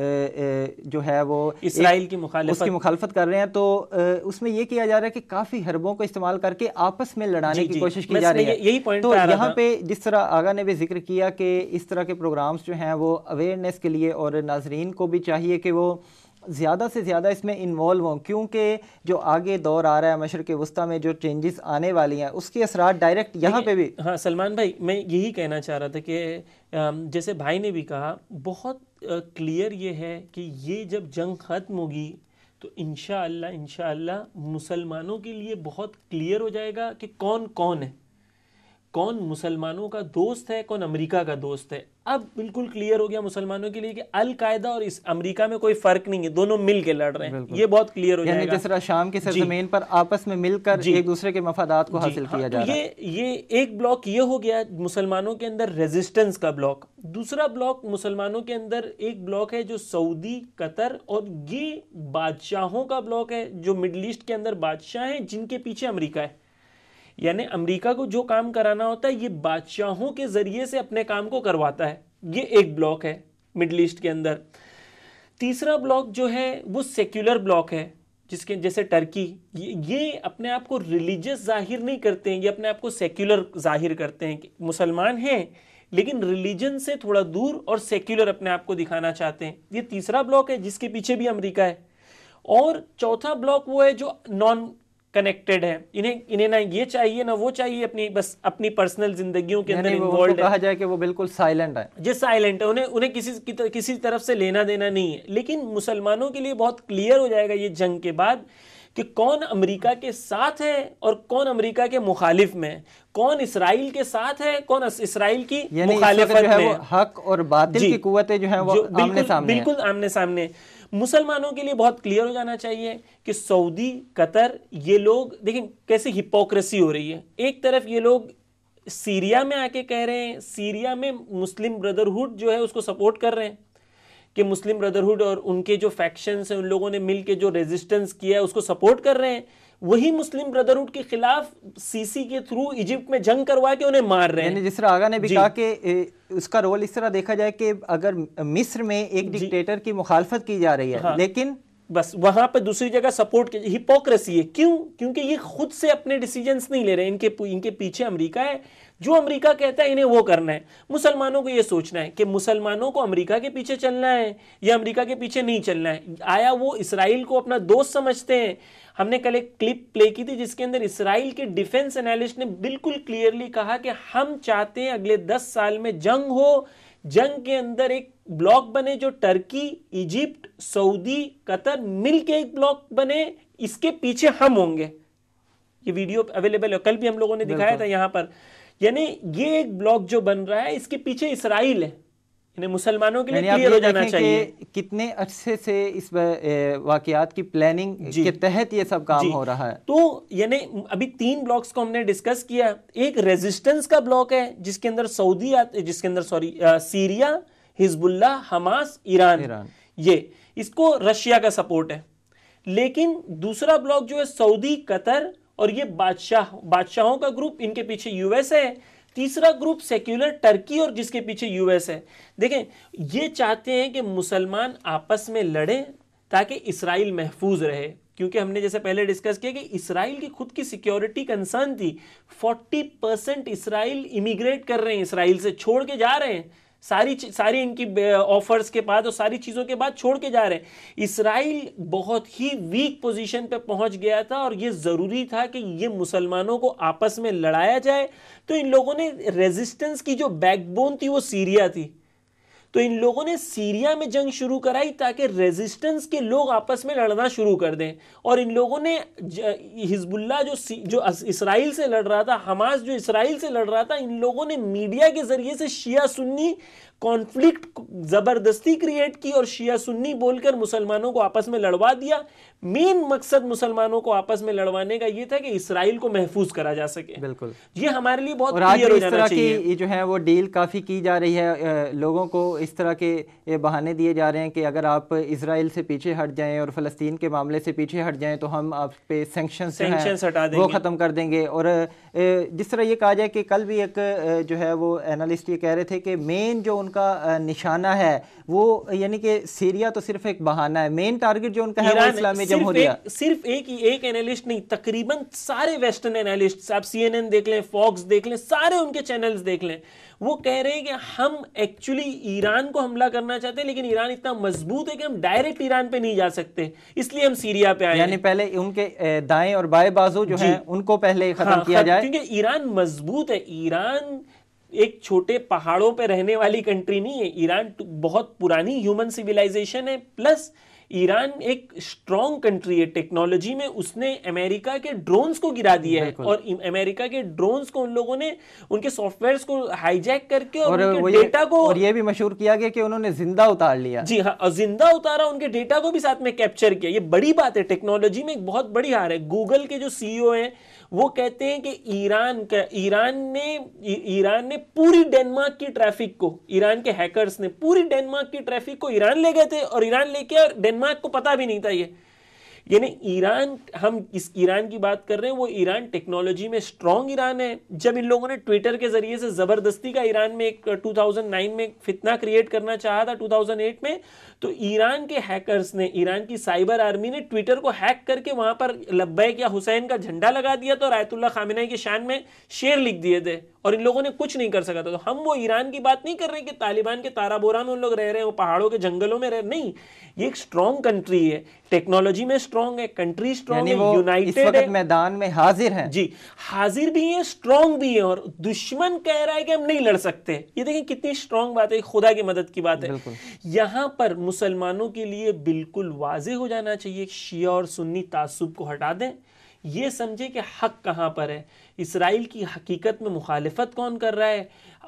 जो है वो इसराइल की मुखालिफत उसकी मुखालफत कर रहे हैं, तो उसमें यह किया जा रहा है कि काफ़ी हरबों को इस्तेमाल करके आपस में लड़ाने की कोशिश की जा रही है। यही पॉइंट तो यहाँ पे जिस तरह आगा ने भी जिक्र किया कि इस तरह के प्रोग्राम्स जो हैं वो अवेयरनेस के लिए, और नाजरीन को भी चाहिए कि वो ज़्यादा से ज़्यादा इसमें इन्वॉल्व हों, क्योंकि जो आगे दौर आ रहा है मशरिक़ वस्ता में जो चेंजेस आने वाली हैं उसके असरात डायरेक्ट यहाँ पे भी। हाँ सलमान भाई, मैं यही कहना चाह रहा था कि जैसे भाई ने भी कहा, बहुत क्लियर ये है कि ये जब जंग ख़त्म होगी तो इंशाअल्लाह इंशाअल्लाह मुसलमानों के लिए बहुत क्लियर हो जाएगा कि कौन कौन है, कौन मुसलमानों का दोस्त है, कौन अमेरिका का दोस्त है। अब बिल्कुल क्लियर हो गया मुसलमानों के लिए कि अल कायदा और इस अमेरिका में कोई फर्क नहीं है, दोनों मिल के लड़ रहे हैं। ये बहुत क्लियर हो जाएगा। जिस तरह शाम की सरजमीन पर आपस में मिलकर एक दूसरे के मफादात को हासिल किया जा रहा है। ये ये एक ब्लॉक ये हो गया मुसलमानों के अंदर रेजिस्टेंस का ब्लॉक। दूसरा ब्लॉक मुसलमानों के अंदर एक ब्लॉक है जो सऊदी, कतर और ये बादशाहों का ब्लॉक है, जो मिडल ईस्ट के अंदर बादशाह हैं जिनके पीछे अमेरिका है। यानी अमेरिका को जो काम कराना होता है ये बादशाहों के जरिए से अपने काम को करवाता है। ये एक ब्लॉक है मिडल ईस्ट के अंदर। तीसरा ब्लॉक जो है वो सेक्युलर ब्लॉक है, जिसके जैसे टर्की, ये, ये अपने आप को रिलीजियस जाहिर नहीं करते हैं, ये अपने आप को सेक्युलर जाहिर करते हैं कि मुसलमान हैं लेकिन रिलीजन से थोड़ा दूर और सेक्युलर अपने आप को दिखाना चाहते हैं। ये तीसरा ब्लॉक है जिसके पीछे भी अमेरिका है। और चौथा ब्लॉक वो है जो नॉन कनेक्टेड है, इन्हें इन्हें ना ये चाहिए ना वो चाहिए, अपनी बस अपनी पर्सनल जिंदगियों के अंदर इन्वॉल्व है। कहा जाए कि वो बिल्कुल साइलेंट है, जो साइलेंट है, उन्हें उन्हें किसी किसी तरफ से लेना देना नहीं है। लेकिन मुसलमानों के लिए बहुत क्लियर हो जाएगा ये जंग के बाद कि कौन अमेरिका के साथ है और कौन अमेरिका के मुखालिफ में है, कौन इसराइल के साथ है, कौन इसराइल की मुखालिफत में है। हक और बातिल की कुव्वतें जो है वो आमने सामने, बिल्कुल आमने सामने। मुसलमानों के लिए बहुत क्लियर हो जाना चाहिए कि सऊदी, कतर, ये लोग देखें कैसे हिपोक्रेसी हो रही है। एक तरफ ये लोग सीरिया में आके कह रहे हैं, सीरिया में मुस्लिम ब्रदरहुड जो है उसको सपोर्ट कर रहे हैं कि मुस्लिम ब्रदरहुड और उनके जो फैक्शंस हैं उन लोगों ने मिल के जो रेजिस्टेंस किया है उसको सपोर्ट कर रहे हैं। वही मुस्लिम ब्रदरहुड के खिलाफ सीसी के थ्रू इजिप्ट में जंग करवा के उन्हें मार रहे हैं। जिस तरह आगा ने भी कहा कि उसका रोल इस तरह देखा जाए कि अगर मिस्र में एक डिक्टेटर की मुखालफत की जा रही है, हाँ। लेकिन बस वहां पे दूसरी जगह सपोर्ट की, हिपोक्रेसी है। क्यों? क्योंकि ये खुद से अपने डिसीजंस नहीं ले रहे, इनके इनके पीछे अमेरिका है, जो अमेरिका कहता है इन्हें वो करना है। मुसलमानों को ये सोचना है कि मुसलमानों को अमेरिका के पीछे चलना है या अमेरिका के पीछे नहीं चलना है। आया वो इसराइल को अपना दोस्त समझते हैं। हमने कल एक क्लिप प्ले की थी जिसके अंदर इसराइल के डिफेंस एनालिस्ट ने बिल्कुल क्लियरली कहा कि हम चाहते हैं अगले दस साल में जंग हो, जंग के अंदर एक ब्लॉक बने जो टर्की, इजिप्ट, सऊदी, कतर मिलके एक ब्लॉक बने, इसके पीछे हम होंगे। ये वीडियो अवेलेबल है, कल भी हम लोगों ने दिखाया था यहां पर। यानी ये एक ब्लॉक जो बन रहा है इसके पीछे इसराइल है। मुसलमानों के लिए क्लियर हो जाना चाहिए कितने अच्छे से इस वाकयात की प्लानिंग के तहत ये सब काम हो रहा है। तो यानी अभी तीन ब्लॉक्स को हमने डिस्कस किया। एक रेजिस्टेंस का ब्लॉक है जिसके अंदर सऊदी, जिसके अंदर sorry Syria, Hezbollah, Hamas, Iran, Iran ये इसको रशिया का सपोर्ट है। लेकिन दूसरा ब्लॉक जो है सऊदी, कतर और ये बादशाह बादशाहों का ग्रुप, इनके पीछे यूएस है। तीसरा ग्रुप सेक्युलर टर्की और जिसके पीछे यूएस है। देखें, ये चाहते हैं कि मुसलमान आपस में लड़ें ताकि इसराइल महफूज रहे, क्योंकि हमने जैसे पहले डिस्कस किया कि इसराइल की खुद की सिक्योरिटी कंसर्न थी। चालीस परसेंट इसराइल इमिग्रेट कर रहे हैं, इसराइल से छोड़ के जा रहे हैं, सारी सारी इनकी ऑफर्स के बाद और सारी चीजों के बाद छोड़ के जा रहे हैं। इसराइल बहुत ही वीक पोजीशन पे पहुंच गया था और ये जरूरी था कि ये मुसलमानों को आपस में लड़ाया जाए। तो इन लोगों ने रेजिस्टेंस की जो बैकबोन थी वो सीरिया थी, तो इन लोगों ने सीरिया में जंग शुरू कराई ताकि रेजिस्टेंस के लोग आपस में लड़ना शुरू कर दें। और इन लोगों ने हिजबुल्लाह जो जो इसराइल से लड़ रहा था, हमास जो इसराइल से लड़ रहा था, इन लोगों ने मीडिया के जरिए से शिया सुन्नी कॉन्फ्लिक्ट जबरदस्ती क्रिएट की और शिया सुन्नी बोलकर मुसलमानों को आपस में लड़वा दिया। मेन मकसद मुसलमानों को आपस में लड़वाने का यह था कि इसराइल को महफूज करा जा सके। बिल्कुल, ये हमारे लिए बहुत क्लियर हो जाना चाहिए। की जो है वो डील काफी की जा रही है, लोगों को इस तरह के बहाने दिए जा रहे हैं कि अगर आप इसराइल से पीछे हट जाएं और फलस्तीन के मामले से पीछे हट जाएं तो हम आप पे सैंक्शंस हटा देंगे, वो खत्म कर देंगे। और जिस तरह ये कहा जाए कि कल भी एक जो है वो एनालिस्ट ये कह रहे थे कि मेन जो उनका निशाना है वो यानी कि सीरिया तो सिर्फ एक बहाना है, मेन टारगेट जो उनका है वो इस्लामी जमहूरिया। सिर्फ एक ही एक एनालिस्ट नहीं, तकरीबन सारे वेस्टर्न एनालिस्ट, आप सीएनएन देख लें, फॉक्स देख लें, सारे उनके चैनल्स देख लें, वो कह रहे हैं कि हम एक्चुअली ईरान को हमला करना चाहते हैं, लेकिन ईरान इतना मजबूत है कि हम डायरेक्ट ईरान पे नहीं जा सकते, इसलिए हम सीरिया पे आए। यानी पहले उनके दाएं और बाएं बाजू जो है उनको पहले खत्म हाँ, किया जाए, क्योंकि ईरान मजबूत है। ईरान एक छोटे पहाड़ों पे रहने वाली कंट्री नहीं है, ईरान बहुत पुरानी ह्यूमन सिविलाइजेशन है, प्लस ईरान एक स्ट्रॉन्ग कंट्री है टेक्नोलॉजी में। उसने अमेरिका के ड्रोन्स को गिरा दिया है और अमेरिका के ड्रोन्स को उन लोगों ने उनके सॉफ्टवेयर्स को हाईजैक करके और, और उनके डेटा को, और ये भी मशहूर किया गया कि उन्होंने जिंदा उतार लिया। जी हाँ, और जिंदा उतारा, उनके डेटा को भी साथ में कैप्चर किया। ये बड़ी बात है, टेक्नोलॉजी में एक बहुत बड़ी हार है। गूगल के जो सीईओ हैं वो कहते हैं कि ईरान का ईरान ने ईरान ने पूरी डेनमार्क की ट्रैफिक को, ईरान के हैकर्स ने पूरी डेनमार्क की ट्रैफिक को ईरान ले गए थे और ईरान लेके डेनमार्क को पता भी नहीं था। ये यानी ईरान, हम इस ईरान की बात कर रहे हैं, वो ईरान टेक्नोलॉजी में स्ट्रॉन्ग ईरान है। जब इन लोगों ने ट्विटर के जरिए से जबरदस्ती का ईरान में एक दो हज़ार नौ में फितना क्रिएट करना चाहा था, दो हज़ार आठ में, तो ईरान के हैकर्स ने, ईरान की साइबर आर्मी ने ट्विटर को हैक करके वहां पर लब्बैक या हुसैन का झंडा लगा दिया था और आयतुल्लाह खामेनी की शान में शेर लिख दिए थे और इन लोगों ने कुछ नहीं कर सका था। तो हम वो ईरान की बात नहीं कर रहे कि तालिबान के तारा बोरा में उन लोग रह रहे हैं, वो पहाड़ों के जंगलों में रह, नहीं, ये एक स्ट्रॉन्ग कंट्री है, टेक्नोलॉजी में स्ट्रॉन्ग है, कंट्री स्ट्रॉन्ग है, यूनाइटेड है, मैदान में हाजिर है। जी, हाजिर भी है, स्ट्रॉन्ग भी है, और दुश्मन कह रहा है कि हम नहीं लड़ सकते। ये देखिए कितनी स्ट्रॉन्ग बात है, खुदा की मदद की बात है। यहां पर मुसलमानों के लिए बिल्कुल वाजे हो जाना चाहिए, शिया और सुन्नी तासुब को हटा दें, ये समझे कि हक कहां पर है, इसराइल की हकीकत में मुखालिफत कौन कर रहा है,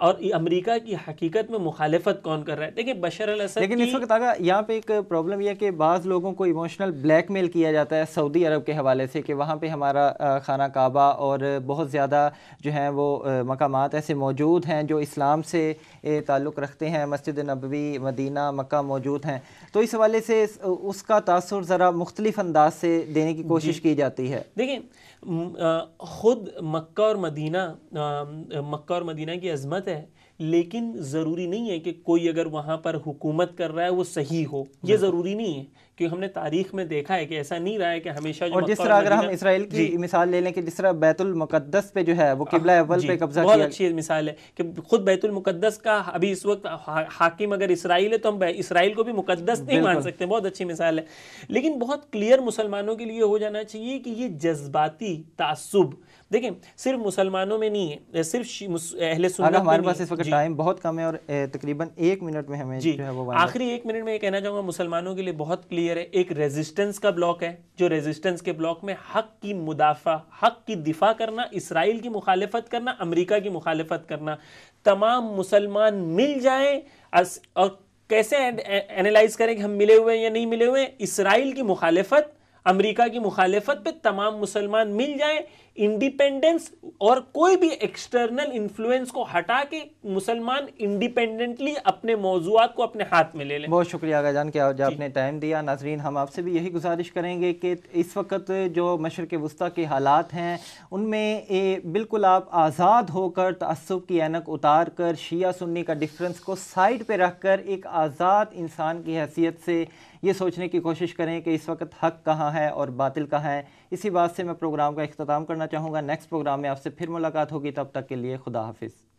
और अमेरिका की हकीकत में मुखालिफत कौन कर रहा है। देखिए बशर अल असद लेकिन इस वक्त आगा यहाँ पे एक प्रॉब्लम यह है कि बाज़ लोगों को इमोशनल ब्लैकमेल किया जाता है सऊदी अरब के हवाले से कि वहाँ पे हमारा खाना काबा और बहुत ज़्यादा जो है वो मकामात ऐसे मौजूद हैं जो इस्लाम से ताल्लुक़ रखते हैं, मस्जिद नबवी, मदीना, मक्का मौजूद हैं, तो इस हवाले से उसका तासुर ज़रा मुख्तलिफ अंदाज से देने की कोशिश की जाती है। देखिए ख़ुद मक्का और मदीना मक्का और मदीना की अज़मत है, लेकिन ज़रूरी नहीं है कि कोई अगर वहाँ पर हुकूमत कर रहा है वो सही हो, ये ज़रूरी नहीं है, क्योंकि हमने तारीख में देखा है कि ऐसा नहीं रहा है कि हमेशा जो और जिस तरह अगर हम इसराइल की मिसाल ले लें कि जिस तरह बैतुल मुक़द्दस पे जो है वो किबला अव्वल पे कब्जा बहुत किया, अच्छी मिसाल है कि खुद बैतुल मुक़द्दस का अभी इस वक्त हा, हाकिम अगर इसराइल है तो हम इसराइल को भी मुक़द्दस नहीं मान सकते, बहुत अच्छी मिसाल है। लेकिन बहुत क्लियर मुसलमानों के लिए हो जाना चाहिए कि ये जज्बाती तासुब देखें सिर्फ मुसलमानों में नहीं है, सिर्फ अहले सुन्नत में हमारे पास इस वक्त टाइम बहुत कम है और तकरीबन एक मिनट में हमें जो है वो आखिरी एक मिनट में ये कहना चाहूँगा मुसलमानों के लिए बहुत क्लियर है। एक रेजिस्टेंस का ब्लॉक है, जो रेजिस्टेंस के ब्लॉक में हक की मुदाफा, हक की दिफा करना, इसराइल की मुखालिफत करना, अमेरिका की मुखालिफत करना, तमाम मुसलमान मिल जाएं और कैसे एनालाइज करें कि हम मिले हुए हैं या नहीं मिले हुए हैं। इसराइल की मुखालिफत, अमेरिका की मुखालिफत पे तमाम मुसलमान मिल जाएं, इंडिपेंडेंस और कोई भी एक्सटर्नल इन्फ्लुएंस को हटा के मुसलमान इंडिपेंडेंटली अपने मौजूआत को अपने हाथ में ले लें। बहुत शुक्रिया आगा जान के आज आपने टाइम दिया। नाजरीन हम आपसे भी यही गुजारिश करेंगे कि इस वक्त जो मशरिक़ वुस्ता के हालात हैं उनमें बिल्कुल आप आज़ाद होकर तअस्सुब की ऐनक उतार कर शिया सुन्नी का डिफरेंस को साइड पर रख कर एक आज़ाद इंसान की हैसियत से ये सोचने की कोशिश करें कि इस वक्त हक़ कहाँ है और बातिल कहाँ है। इसी बात से मैं प्रोग्राम का इख्तिताम करना चाहूँगा। नेक्स्ट प्रोग्राम में आपसे फिर मुलाकात होगी, तब तक के लिए खुदा हाफिज़।